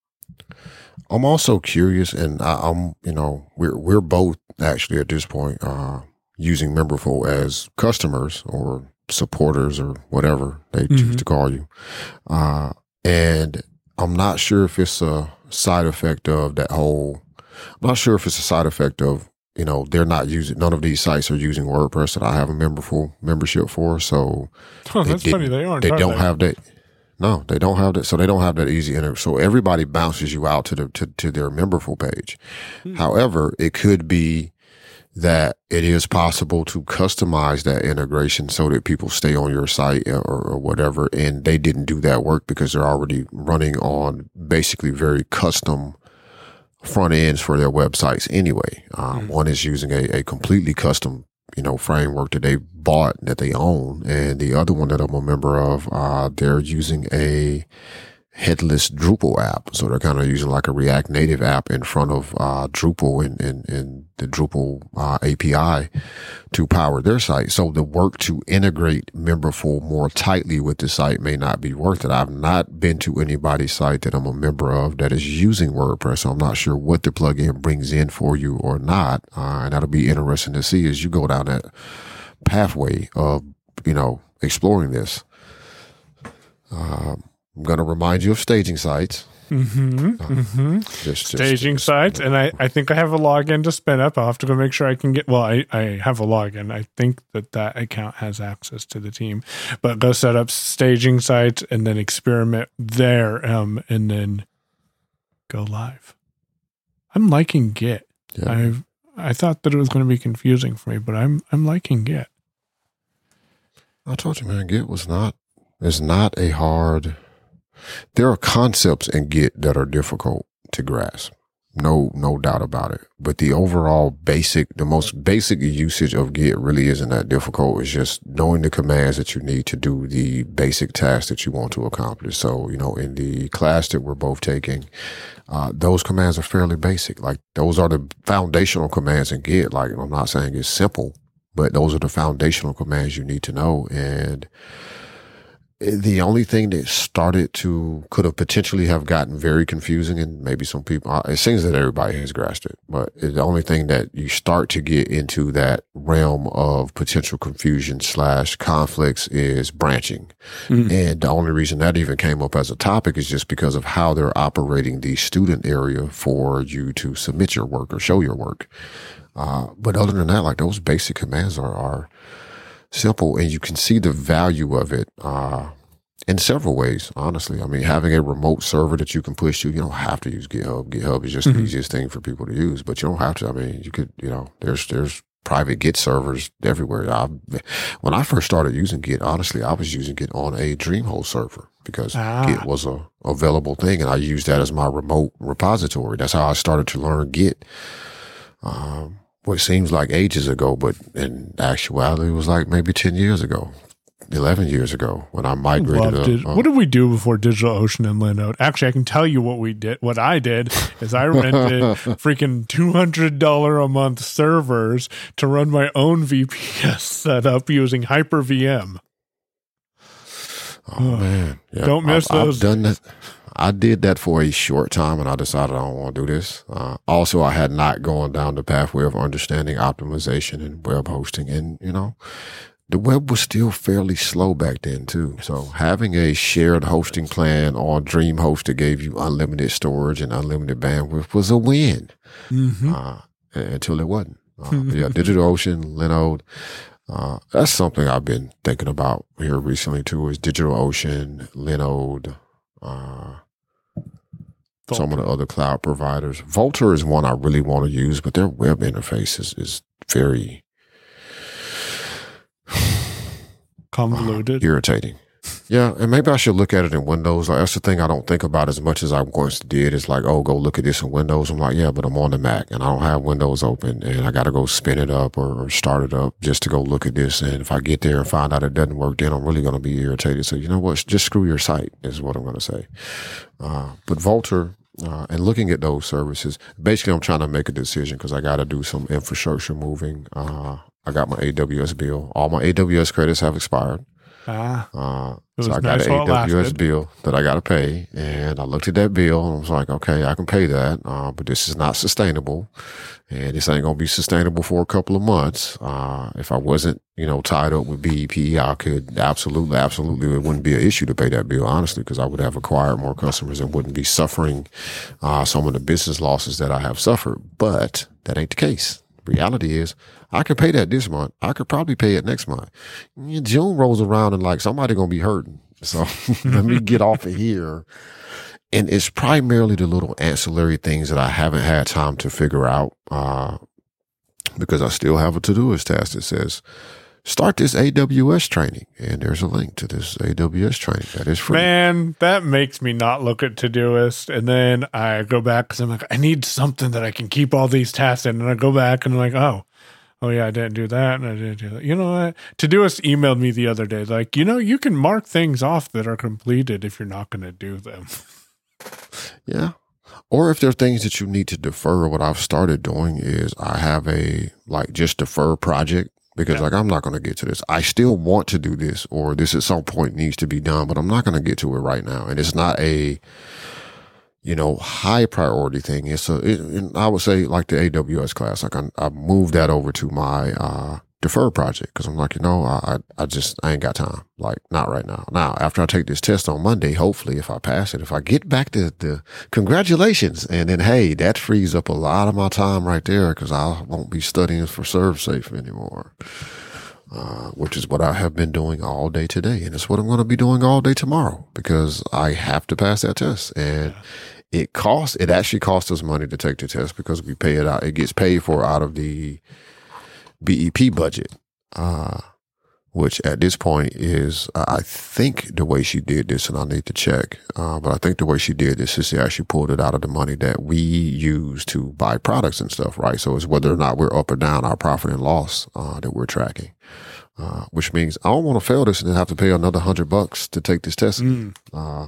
I'm also curious, and I, I'm, you know, we're we're both actually at this point uh, using Memberful as customers or supporters or whatever they mm-hmm. choose to call you. Uh, and I'm not sure if it's a side effect of that whole. I'm not sure if it's a side effect of, you know, they're not using, none of these sites are using WordPress that I have a Memberful membership for. So oh, that's funny. They aren't. They are don't they? have that. No, they don't have that. So they don't have that easy inter. So everybody bounces you out to the to, to their Memberful page. Hmm. However, it could be that it is possible to customize that integration so that people stay on your site or, or whatever, and they didn't do that work because they're already running on basically very custom front ends for their websites anyway. Um, mm-hmm. One is using a, a completely custom, you know, framework that they bought, that they own. And the other one that I'm a member of, uh, they're using a headless Drupal app. So they're kind of using like a React Native app in front of, uh, Drupal and, and, and the Drupal, uh, A P I to power their site. So the work to integrate Memberful more tightly with the site may not be worth it. I've not been to anybody's site that I'm a member of that is using WordPress. So I'm not sure what the plugin brings in for you or not. Uh, and that'll be interesting to see as you go down that pathway of, you know, exploring this. Um, I'm going to remind you of staging sites. Mm-hmm, uh, mm-hmm. Just, staging just, sites. And I, I think I have a login to spin up. I'll have to go make sure I can get, well, I, I have a login. I think that that account has access to the team. But go set up staging sites and then experiment there um, and then go live. I'm liking Git. Yeah. I've, I thought that it was going to be confusing for me, but I'm I'm liking Git. I told you, man, Git was not, it's not a hard... There are concepts in Git that are difficult to grasp. No, no doubt about it. But the overall basic, the most basic usage of Git really isn't that difficult. It's just knowing the commands that you need to do the basic tasks that you want to accomplish. So, you know, in the class that we're both taking, uh, those commands are fairly basic. Like those are the foundational commands in Git. Like I'm not saying it's simple, but those are the foundational commands you need to know. And the only thing that started to, could have potentially have gotten very confusing, and maybe some people, it seems that everybody has grasped it, but the only thing that you start to get into that realm of potential confusion slash conflicts is branching. Mm-hmm. And the only reason that even came up as a topic is just because of how they're operating the student area for you to submit your work or show your work. Uh, but other than that, like those basic commands are, are, simple, and you can see the value of it uh, in several ways, honestly. I mean, having a remote server that you can push to, you don't have to use GitHub. GitHub is just mm-hmm. the easiest thing for people to use, but you don't have to. I mean, you could, you know, there's there's private Git servers everywhere. I, when I first started using Git, honestly, I was using it on a Dreamhost server because ah. Git was a available thing, and I used that as my remote repository. That's how I started to learn Git. Um, What seems like ages ago, but in actuality, it was like maybe ten years ago, eleven years ago when I migrated up. Did, uh, what did we do before DigitalOcean and Linode? Actually, I can tell you what we did. What I did is I rented freaking two hundred dollars a month servers to run my own V P S setup using Hyper-V M. Oh, man. Yeah, Don't miss I've, those. I've done that. I did that for a short time and I decided I don't want to do this. Uh, also, I had not gone down the pathway of understanding optimization and web hosting. And, you know, the web was still fairly slow back then, too. So having a shared hosting plan on DreamHost that gave you unlimited storage and unlimited bandwidth was a win Mm-hmm. uh, until it wasn't. Uh, but yeah, DigitalOcean, Linode. Uh, that's something I've been thinking about here recently, too, is DigitalOcean, Linode, uh, some of the other cloud providers. Vultr is one I really want to use, but their web interface is, is very Convoluted. uh, irritating. Yeah, and maybe I should look at it in Windows. Like, that's the thing I don't think about as much as I once did. It's like, oh, go look at this in Windows. I'm like, yeah, but I'm on the Mac and I don't have Windows open and I got to go spin it up or, or start it up just to go look at this. And if I get there and find out it doesn't work, then I'm really going to be irritated. So you know what? Just screw your site is what I'm going to say. Uh, but Vultr, uh, and looking at those services, basically I'm trying to make a decision because I got to do some infrastructure moving. Uh, I got my A W S bill. All my A W S credits have expired. Ah, Uh, it so was I got nice an while A it W S lasted. bill that I got to pay, and I looked at that bill and I was like, okay, I can pay that, uh, but this is not sustainable, and this ain't gonna be sustainable for a couple of months. Uh, if I wasn't, you know, tied up with B E P, I could absolutely, absolutely, it wouldn't be an issue to pay that bill, honestly, because I would have acquired more customers and wouldn't be suffering uh, some of the business losses that I have suffered. But that ain't the case. Reality is, I could pay that this month. I could probably pay it next month. June rolls around and like somebody gonna be hurting. So let me get off of here. And it's primarily the little ancillary things that I haven't had time to figure out, uh, because I still have a to-doist task that says, start this A W S training. And there's a link to this A W S training that is free. Man, that makes me not look at Todoist. And then I go back because I'm like, I need something that I can keep all these tasks in. And I go back and I'm like, oh, oh yeah, I didn't do that. And I didn't do that. You know what? Todoist emailed me the other day. Like, you know, you can mark things off that are completed if you're not going to do them. Yeah. Or if there are things that you need to defer, what I've started doing is I have a like just defer project. Because Yeah. like, I'm not going to get to this. I still want to do this, or this at some point needs to be done, but I'm not going to get to it right now. And it's not a, you know, high priority thing. It's a, it, I would say like the A W S class, like I, I moved that over to my, uh, defer project. Cause I'm like, you know, I, I just, I ain't got time. Like not right now. Now, after I take this test on Monday, hopefully if I pass it, if I get back to the congratulations, and then, hey, that frees up a lot of my time right there. Cause I won't be studying for ServSafe anymore. Uh, which is what I have been doing all day today. And it's what I'm going to be doing all day tomorrow because I have to pass that test. And it costs, it actually costs us money to take the test because we pay it out. It gets paid for out of the B E P budget, uh, which at this point is, uh, I think the way she did this, and I need to check, uh, but I think the way she did this is she actually pulled it out of the money that we use to buy products and stuff, right? So it's whether or not we're up or down our profit and loss, uh, that we're tracking, uh, which means I don't want to fail this and then have to pay another hundred bucks to take this test. Mm. Uh,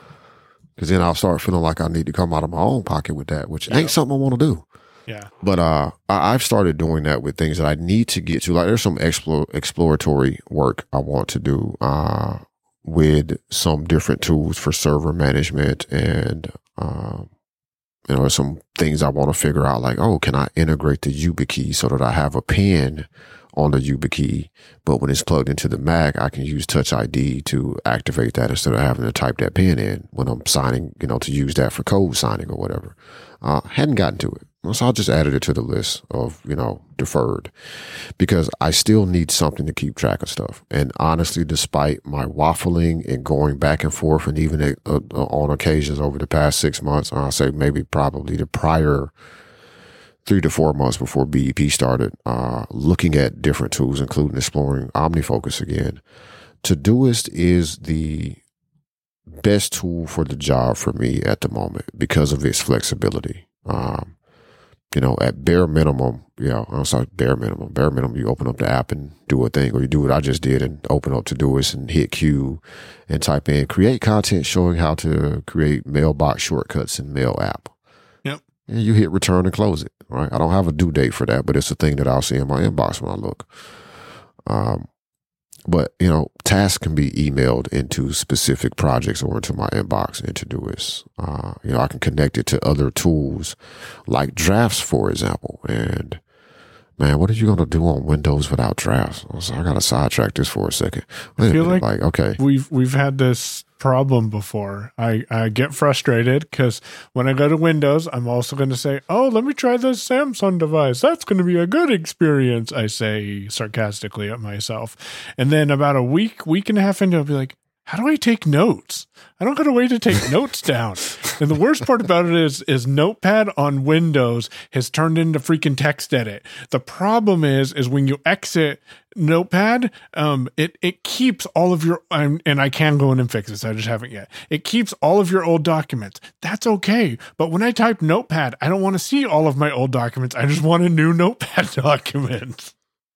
cause then I'll start feeling like I need to come out of my own pocket with that, which ain't something I want to do. Yeah. But uh, I, I've started doing that with things that I need to get to. Like there's some explore, exploratory work I want to do uh, with some different tools for server management, and uh, you know, some things I want to figure out. Like, oh, can I integrate the YubiKey so that I have a pin on the YubiKey, but when it's plugged into the Mac, I can use Touch I D to activate that instead of having to type that pin in when I'm signing, you know, to use that for code signing or whatever. Uh, hadn't gotten to it. So I just added it to the list of, you know, deferred because I still need something to keep track of stuff. And honestly, despite my waffling and going back and forth, and even uh, on occasions over the past six months, I'll say maybe probably the prior three to four months before B E P started, uh, looking at different tools, including exploring OmniFocus again. Todoist is the best tool for the job for me at the moment because of its flexibility. Um, you know, at bare minimum, yeah, I'm sorry, bare minimum, bare minimum, you open up the app and do a thing, or you do what I just did and open up Todoist and hit Q and type in create content showing how to create mailbox shortcuts in Mail app. Yep. And you hit return and close it, right? I don't have a due date for that, but it's a thing that I'll see in my inbox when I look. Um, But, you know, tasks can be emailed into specific projects or into my inbox in Todoist. Uh, you know, I can connect it to other tools like Drafts, for example. And, man, what are you going to do on Windows without Drafts? So I got to sidetrack this for a second. Wait I feel a minute, like, like, okay. We've, we've had this problem before. I, I get frustrated because when I go to Windows, I'm also going to say, oh, let me try this Samsung device. That's going to be a good experience, I say sarcastically at myself. And then about a week, week and a half into it, I'll be like, how do I take notes? I don't got a way to take notes down. And the worst part about it is, is Notepad on Windows has turned into freaking text edit. The problem is, is when you exit Notepad, um, it, it keeps all of your, um, and I can go in and fix this, I just haven't yet. It keeps all of your old documents. That's okay. But when I type Notepad, I don't want to see all of my old documents. I just want a new Notepad document.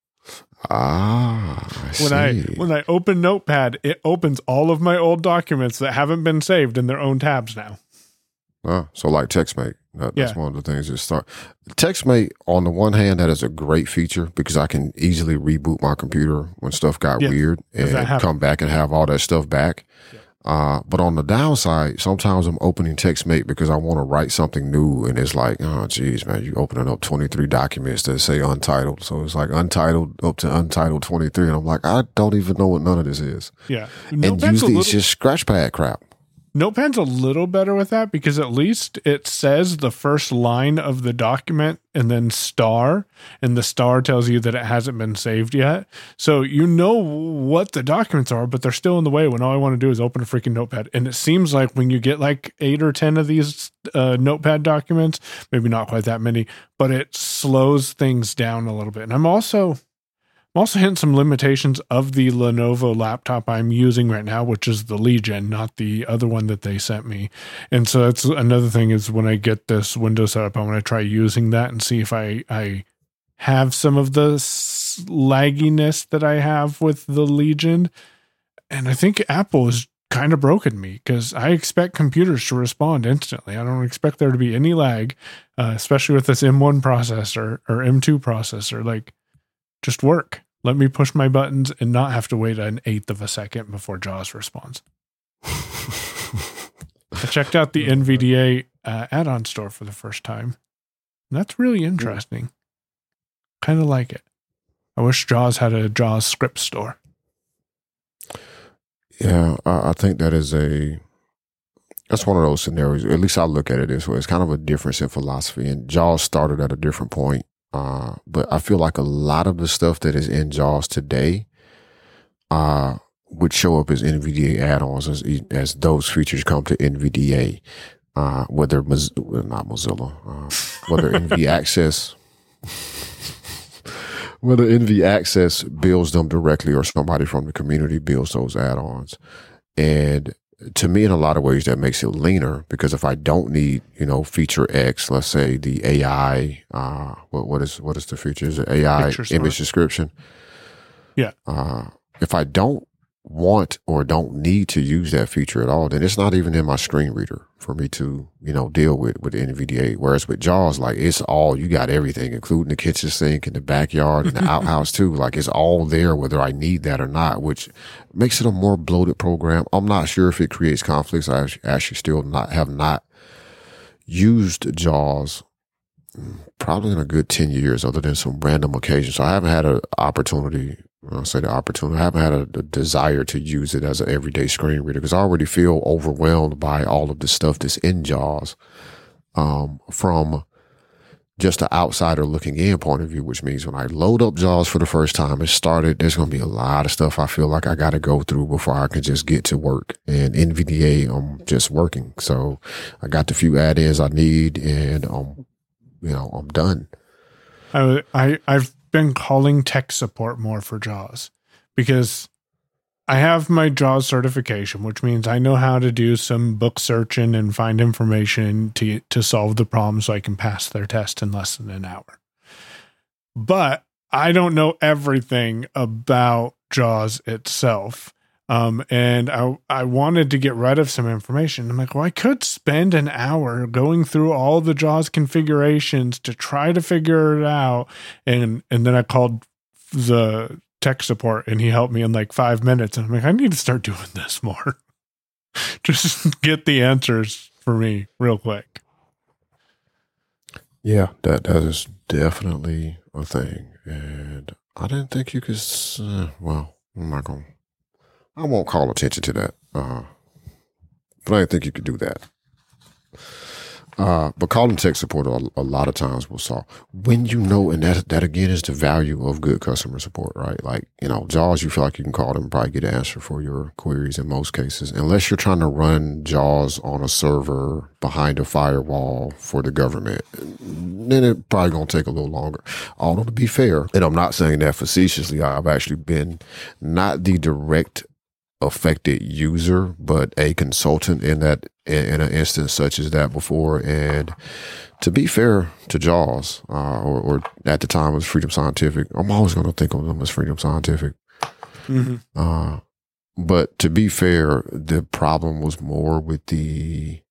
Ah, I when see. I when I open Notepad, it opens all of my old documents that haven't been saved in their own tabs now. Ah, so like TextMate, that, that's Yeah. one of the things that start. TextMate, on the one hand, that is a great feature because I can easily reboot my computer when stuff got Yeah, weird and come back and have all that stuff back. Yeah. Uh, but on the downside, sometimes I'm opening TextMate because I want to write something new, and it's like, oh, geez, man, you opening up twenty-three documents that say untitled. So it's like untitled up to untitled twenty-three. And I'm like, I don't even know what none of this is. Yeah. And Notepad's usually a it's little, just scratchpad crap. Notepad's a little better with that because at least it says the first line of the document and then star, and the star tells you that it hasn't been saved yet. So you know what the documents are, but they're still in the way when all I want to do is open a freaking Notepad. And it seems like when you get like eight or ten of these uh, Notepad documents, maybe not quite that many, but it slows things down a little bit. And I'm also... I'm also hitting some limitations of the Lenovo laptop I'm using right now, which is the Legion, not the other one that they sent me. And so that's another thing is when I get this Windows set up, I want to try using that and see if I, I have some of the lagginess that I have with the Legion. And I think Apple has kind of broken me because I expect computers to respond instantly. I don't expect there to be any lag, uh, especially with this M one processor or M two processor. Like, just work. Let me push my buttons and not have to wait an eighth of a second before JAWS responds. I checked out the N V D A uh, add-on store for the first time. And that's really interesting. Kind of like it. I wish JAWS had a JAWS script store. Yeah, I, I think that is a, that's one of those scenarios. At least I look at it this way. It's kind of a difference in philosophy. And JAWS started at a different point. Uh, but I feel like a lot of the stuff that is in JAWS today, uh, would show up as N V D A add-ons as, as those features come to N V D A, uh, whether, Moz- well, not Mozilla, uh, whether N V Access, whether N V Access builds them directly or somebody from the community builds those add-ons. And to me, in a lot of ways, that makes it leaner because if I don't need, you know, feature X, let's say the A I, uh, what, what is, what is the feature? Is it A I image description? Yeah. Uh, if I don't want or don't need to use that feature at all, then it's not even in my screen reader for me to, you know, deal with, with N V D A. Whereas with JAWS, like it's all, you got everything, including the kitchen sink and the backyard and the outhouse too. Like it's all there, whether I need that or not, which makes it a more bloated program. I'm not sure if it creates conflicts. I actually still not have not used JAWS probably in a good ten years other than some random occasions. So I haven't had an opportunity I'll say the opportunity. I haven't had a, a desire to use it as an everyday screen reader because I already feel overwhelmed by all of the stuff that's in JAWS um, from just an outsider looking in point of view, which means when I load up JAWS for the first time, it started, there's going to be a lot of stuff I feel like I got to go through before I can just get to work. And N V D A, I'm just working. So I got the few add-ins I need and, um, you know, I'm done. I, I, I've been calling tech support more for JAWS because I have my JAWS certification, which means I know how to do some book searching and find information to to solve the problem so I can pass their test in less than an hour. But I don't know everything about JAWS itself. Um, and I, I wanted to get rid of some information. I'm like, well, I could spend an hour going through all the JAWS configurations to try to figure it out. And, and then I called the tech support and he helped me in like five minutes. And I'm like, I need to start doing this more. Just get the answers for me real quick. Yeah, that, that is definitely a thing. And I didn't think you could, uh, well, I'm not going to. I won't call attention to that, uh, but I didn't think you could do that. Uh, but calling tech support a, a lot of times will solve when you know, and that that again is the value of good customer support, right? Like, you know, JAWS, you feel like you can call them and probably get an answer for your queries in most cases, unless you're trying to run JAWS on a server behind a firewall for the government. Then it probably gonna take a little longer. Although to be fair, and I'm not saying that facetiously, I've actually been not the direct affected user, but a consultant in that, in, in an instance such as that before. And to be fair to JAWS, uh, or, or at the time it was Freedom Scientific, I'm always going to think of them as Freedom Scientific. Mm-hmm. Uh, but to be fair, the problem was more with the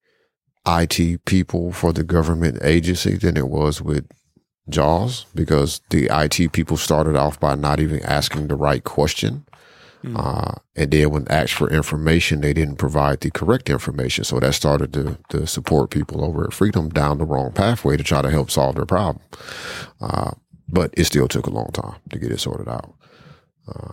I T people for the government agency than it was with JAWS, because the I T people started off by not even asking the right question. Mm. Uh, and then when asked for information, they didn't provide the correct information. So that started to, to support people over at Freedom down the wrong pathway to try to help solve their problem. Uh, but it still took a long time to get it sorted out. Uh,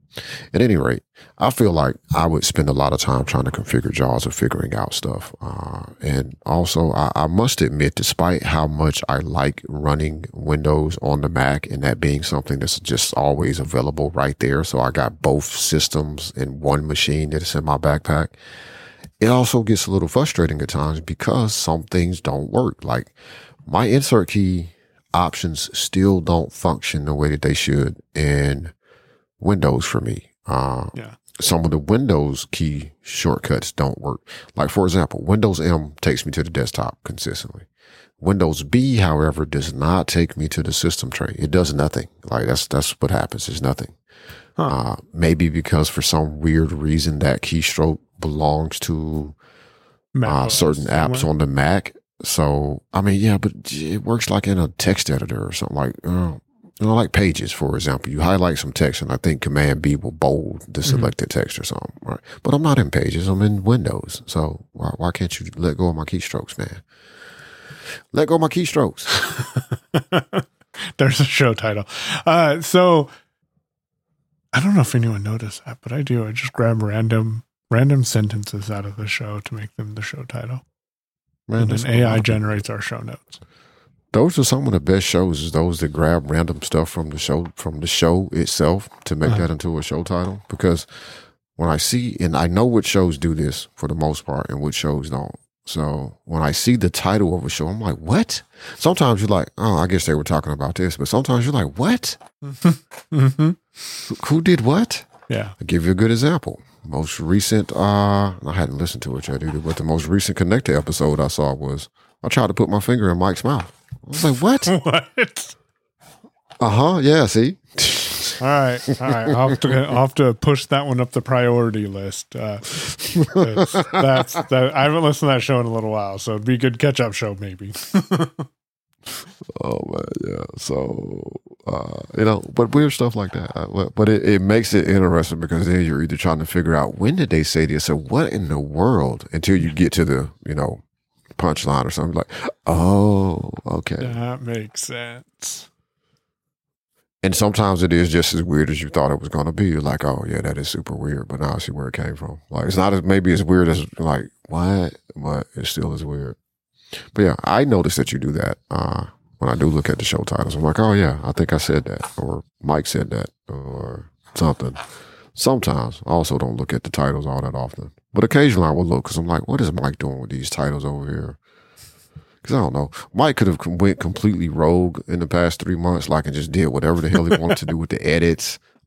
at any rate, I feel like I would spend a lot of time trying to configure JAWS or figuring out stuff. Uh, and also, I, I must admit, despite how much I like running Windows on the Mac and that being something that's just always available right there, so I got both systems in one machine that is in my backpack, it also gets a little frustrating at times because some things don't work. Like my insert key options still don't function the way that they should in Windows for me. Uh, yeah. Some of the Windows key shortcuts don't work. Like, for example, Windows M takes me to the desktop consistently. Windows B, however, does not take me to the system tray. It does nothing. Like, that's, that's what happens. It's nothing. Huh. Uh, maybe because for some weird reason that keystroke belongs to uh, certain apps on the Mac. So, I mean, yeah, but it works like in a text editor or something like, uh, you know, like Pages, for example. You highlight some text and I think Command B will bold the selected mm-hmm. text or something, right? But I'm not in Pages. I'm in Windows. So why, why can't you let go of my keystrokes, man? Let go of my keystrokes. There's a show title. Uh, so I don't know if anyone noticed that, but I do. I just grab random, random sentences out of the show to make them the show title. Man, and then A I generates our show notes. Those are some of the best shows, is those that grab random stuff from the show, from the show itself to make uh-huh. that into a show title. Because when I see, and I know what shows do this for the most part and what shows don't. So when I see the title of a show, I'm like, what? Sometimes you're like, oh, I guess they were talking about this. But sometimes you're like, what? mm-hmm. who, who did what? Yeah. I'll give you a good example. Most recent, uh, I hadn't listened to it yet either, but the most recent Connected episode I saw was, I tried to put my finger in Mike's mouth. I was like, what? What? Uh-huh. Yeah, see? All right. All right. I'll have to, I'll have to push that one up the priority list. Uh, that's that. I haven't listened to that show in a little while, so it'd be a good catch-up show maybe. Oh, man, yeah. So, uh, you know, but weird stuff like that. Uh, but it, it makes it interesting because then you're either trying to figure out, when did they say this? So what in the world? Until you get to the, you know, punchline or something, like, oh, okay. That makes sense. And sometimes it is just as weird as you thought it was going to be. You're like, oh, yeah, that is super weird. But now I see where it came from. Like, it's not as maybe as weird as, like, what? But it still is weird. But yeah, I noticed that you do that. Uh, when I do look at the show titles, I'm like, oh, yeah, I think I said that. Or Mike said that. Or something. Sometimes I also don't look at the titles all that often. But occasionally I will look because I'm like, what is Mike doing with these titles over here? Because I don't know. Mike could have went completely rogue in the past three months, like, and just did whatever the hell he wanted to do with the edits.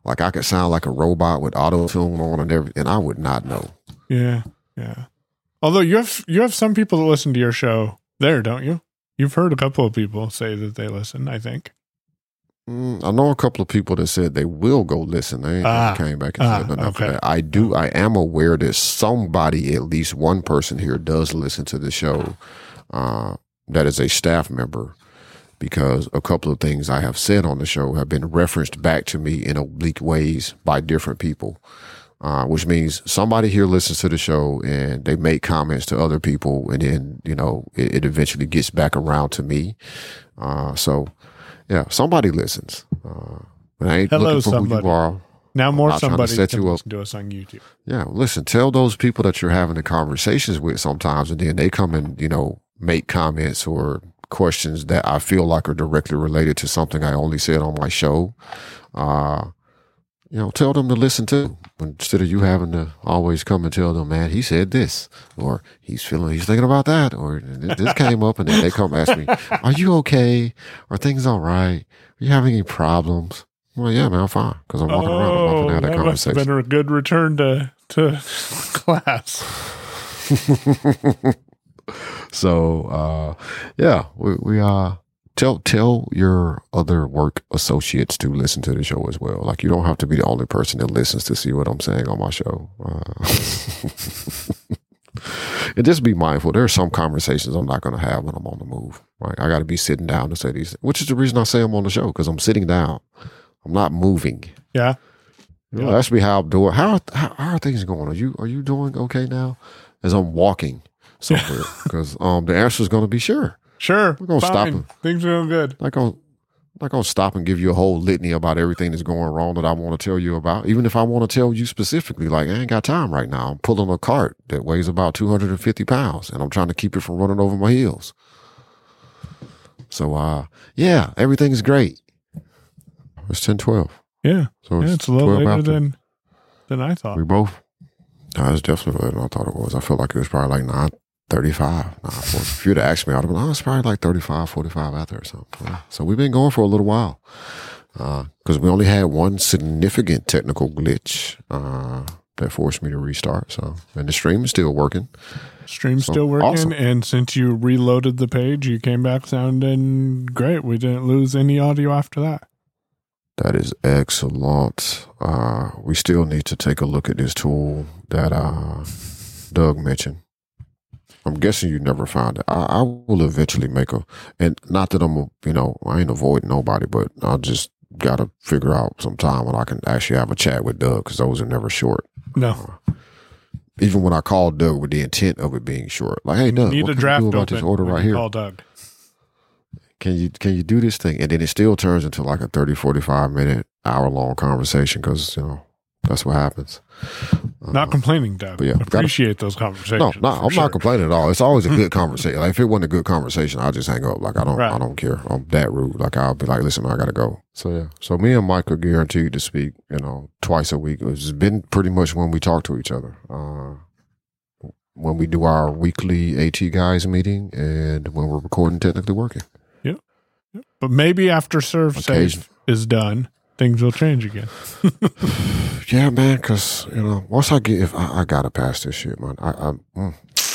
Like I could sound like a robot with auto tune on and everything, and I would not know. Yeah, yeah. Although you have you have some people that listen to your show there, don't you? You've heard a couple of people say that they listen, I think. Mm, I know a couple of people that said they will go listen. They ain't ah, came back and ah, said nothing okay. for that. I do. I am aware that somebody, at least one person here, does listen to the show. Uh, that is a staff member, because a couple of things I have said on the show have been referenced back to me in oblique ways by different people. Uh, which means somebody here listens to the show and they make comments to other people, and then, you know, it, it eventually gets back around to me. Uh, so yeah, somebody listens. Uh, and I ain't Hello, looking for somebody. who you are. Now more I'm somebody set can you listen to us on YouTube. Yeah, listen, tell those people that you're having the conversations with sometimes, and then they come and, you know, make comments or questions that I feel like are directly related to something I only said on my show. Uh, You know, tell them to listen to, instead of you having to always come and tell them, man, he said this, or he's feeling, he's thinking about that, or this came up, and then they come ask me, are you okay? Are things all right? Are you having any problems? Well, yeah, man, I'm fine, because I'm walking oh, around. I'm walking out that, that must have conversation. been a good return to, to class. So, uh, yeah, we, we, uh, Tell tell your other work associates to listen to the show as well. Like, you don't have to be the only person that listens to see what I'm saying on my show. Uh, and just be mindful. There are some conversations I'm not going to have when I'm on the move. Right? I got to be sitting down to say these, which is the reason I say I'm on the show, because I'm sitting down. I'm not moving. Yeah. You know, that's be how I'm doing. How, how how are things going? Are you are you doing okay now? As I'm walking somewhere, because um the answer is going to be sure. Sure. We're gonna fine. stop him. Things are going good. Not gonna, not gonna stop and give you a whole litany about everything that's going wrong that I want to tell you about. Even if I want to tell you specifically, like, I ain't got time right now. I'm pulling a cart that weighs about two hundred fifty pounds, and I'm trying to keep it from running over my heels. So, uh, yeah, everything's great. It's ten twelve. Yeah. So yeah, it's, it's a little later after. than than I thought. We both. No, it's definitely later than I thought it was. I felt like it was probably like nine thirty-five. Nah, if you'd have asked me, I'd have been, oh, it's probably like thirty-five, forty-five after or something. Yeah. So we've been going for a little while, because uh, we only had one significant technical glitch uh, that forced me to restart. So, and the stream is still working. Stream's So, still working, awesome. And since you reloaded the page, you came back sounding great. We didn't lose any audio after that. That is excellent. Uh, we still need to take a look at this tool that uh, Doug mentioned. I'm guessing you never found it. I, I will eventually make a, and not that I'm, a, you know, I ain't avoiding nobody, but I just got to figure out some time when I can actually have a chat with Doug, because those are never short. No. Uh, even when I called Doug with the intent of it being short, like, hey, Doug, Need what a can draft you do about this open order when right you here? Call Doug. Can you, can you do this thing? And then it still turns into like a thirty, forty-five minute, hour long conversation, because, you know, that's what happens. Not uh, complaining, Doug. but yeah, Appreciate those conversations. No, no, I'm sure. not complaining at all. It's always a good conversation. Like, if it wasn't a good conversation, I'll just hang up. Like, I don't, Right. I don't care. I'm that rude. Like, I'll be like, listen, I gotta go. So yeah. So me and Mike are guaranteed to speak, you know, twice a week. It's been pretty much when we talk to each other. Uh, when we do our weekly AT guys meeting, and when we're recording Technically Working. Yep. Yep. But maybe after Serve Occasion- Safe is done, things will change again. Yeah, man, because, you know, once I get, if I, I gotta pass this shit, man. I I, mm,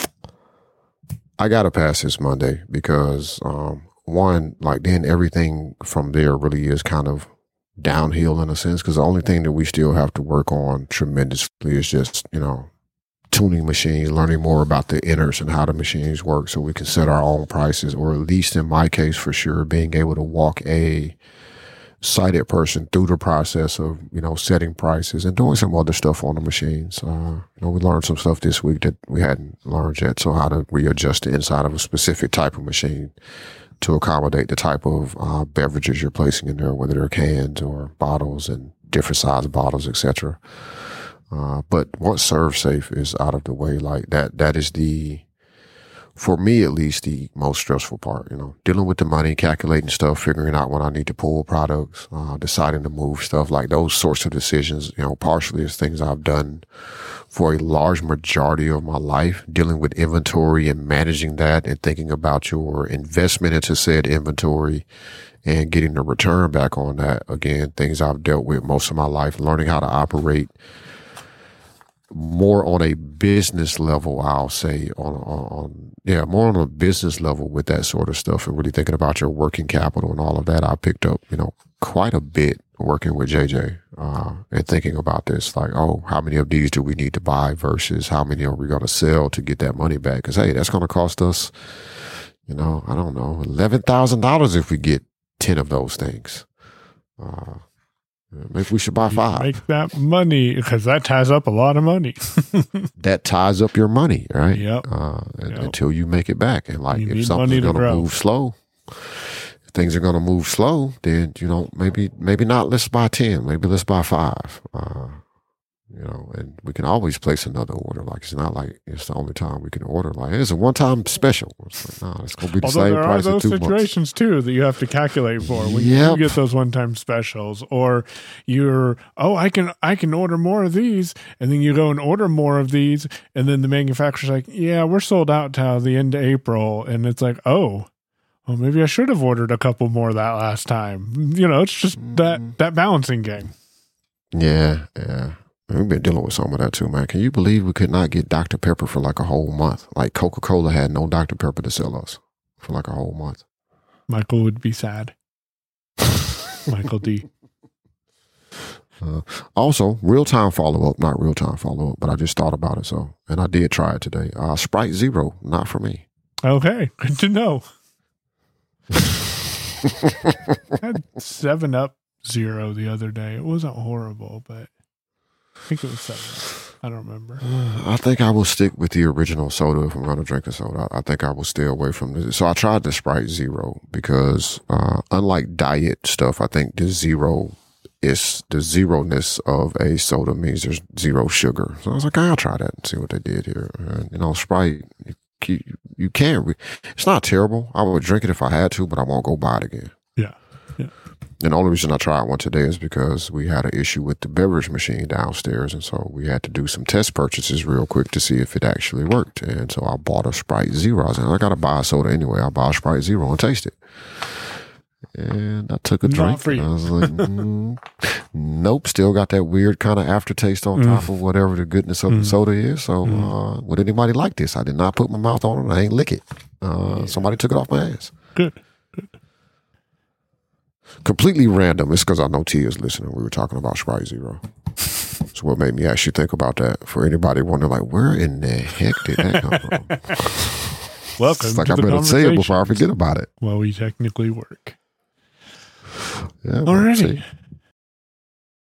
I gotta pass this Monday, because um, one, like, then everything from there really is kind of downhill in a sense, because the only thing that we still have to work on tremendously is just, you know, tuning machines, learning more about the inners and how the machines work, so we can set our own prices, or at least in my case, for sure, being able to walk a sighted person through the process of, you know, setting prices and doing some other stuff on the machines. Uh, you know, we learned some stuff this week that we hadn't learned yet. So how to readjust the inside of a specific type of machine to accommodate the type of uh, beverages you're placing in there, whether they're cans or bottles, and different size bottles, et cetera. Uh, but once Serve Safe is out of the way, like that, that is the, for me at least, the most stressful part, you know, dealing with the money, calculating stuff, figuring out when I need to pull products, uh, deciding to move stuff, like those sorts of decisions, you know, partially is things I've done for a large majority of my life, dealing with inventory and managing that, and thinking about your investment into said inventory, and getting the return back on that. Again, things I've dealt with most of my life, learning how to operate more on a business level, I'll say on, on, on, yeah, more on a business level with that sort of stuff and really thinking about your working capital and all of that. I picked up, you know, quite a bit working with J J, uh, and thinking about this, like, oh, how many of these do we need to buy versus how many are we going to sell to get that money back? Cause hey, that's going to cost us, you know, I don't know, eleven thousand dollars if we get ten of those things. Uh, Maybe we should buy five. Make that money because that ties up a lot of money. That ties up your money, right? Yep. Uh, yep. Until you make it back. And like, you if something's going to grow. move slow, if things are going to move slow, then, you know, maybe, maybe not let's buy ten, maybe let's buy five. Uh, you know, and we can always place another order. Like, it's not like it's the only time we can order. Like, it's a one-time special. It's like, no, it's going to be the Although same there price are in those two situations months. too that you have to calculate for when Yep. you get those one-time specials, or you're, oh, I can, I can order more of these. And then you go and order more of these. And then the manufacturer's like, yeah, we're sold out till the end of April. And it's like, oh, well, maybe I should have ordered a couple more that last time. You know, it's just mm-hmm. that, that balancing game. Yeah. Yeah. We've been dealing with some of that too, man. Can you believe we could not get Doctor Pepper for like a whole month? Like Coca-Cola had no Doctor Pepper to sell us for like a whole month. Michael would be sad. Michael D. Uh, also, real-time follow-up, not real-time follow-up, but I just thought about it. So, and I did try it today. Uh, Sprite Zero, not for me. Okay. Good to know. I had seven up Zero the other day. It wasn't horrible, but I think it was seven. I don't remember. I think I will stick with the original soda if I'm going to drink a soda. I think I will stay away from this. So I tried the Sprite Zero because, uh, unlike diet stuff, I think the zero is the zero-ness of a soda means there's zero sugar. So I was like, I'll try that and see what they did here. And, you know, Sprite, you, you can't, re- it's not terrible. I would drink it if I had to, but I won't go buy it again. Yeah. Yeah. And the only reason I tried one today is because we had an issue with the beverage machine downstairs. And so we had to do some test purchases real quick to see if it actually worked. And so I bought a Sprite Zero. I was like, I got to buy a soda anyway. I'll buy a Sprite Zero and taste it. And I took a Not drink. for you. And I was like, mm, nope. Still got that weird kind of aftertaste on mm. top of whatever the goodness of mm. the soda is. So mm. uh, would anybody like this? I did not put my mouth on it. I ain't lick it. Uh, yeah. Somebody took it off my ass. Good. Good. Completely random. It's because I know T is listening. We were talking about Sprite Zero. So what made me actually think about that. For anybody wondering, like, where in the heck did that come from? Welcome it's like to I the better say it before I forget about it. Well, we technically work. Yeah, Alrighty.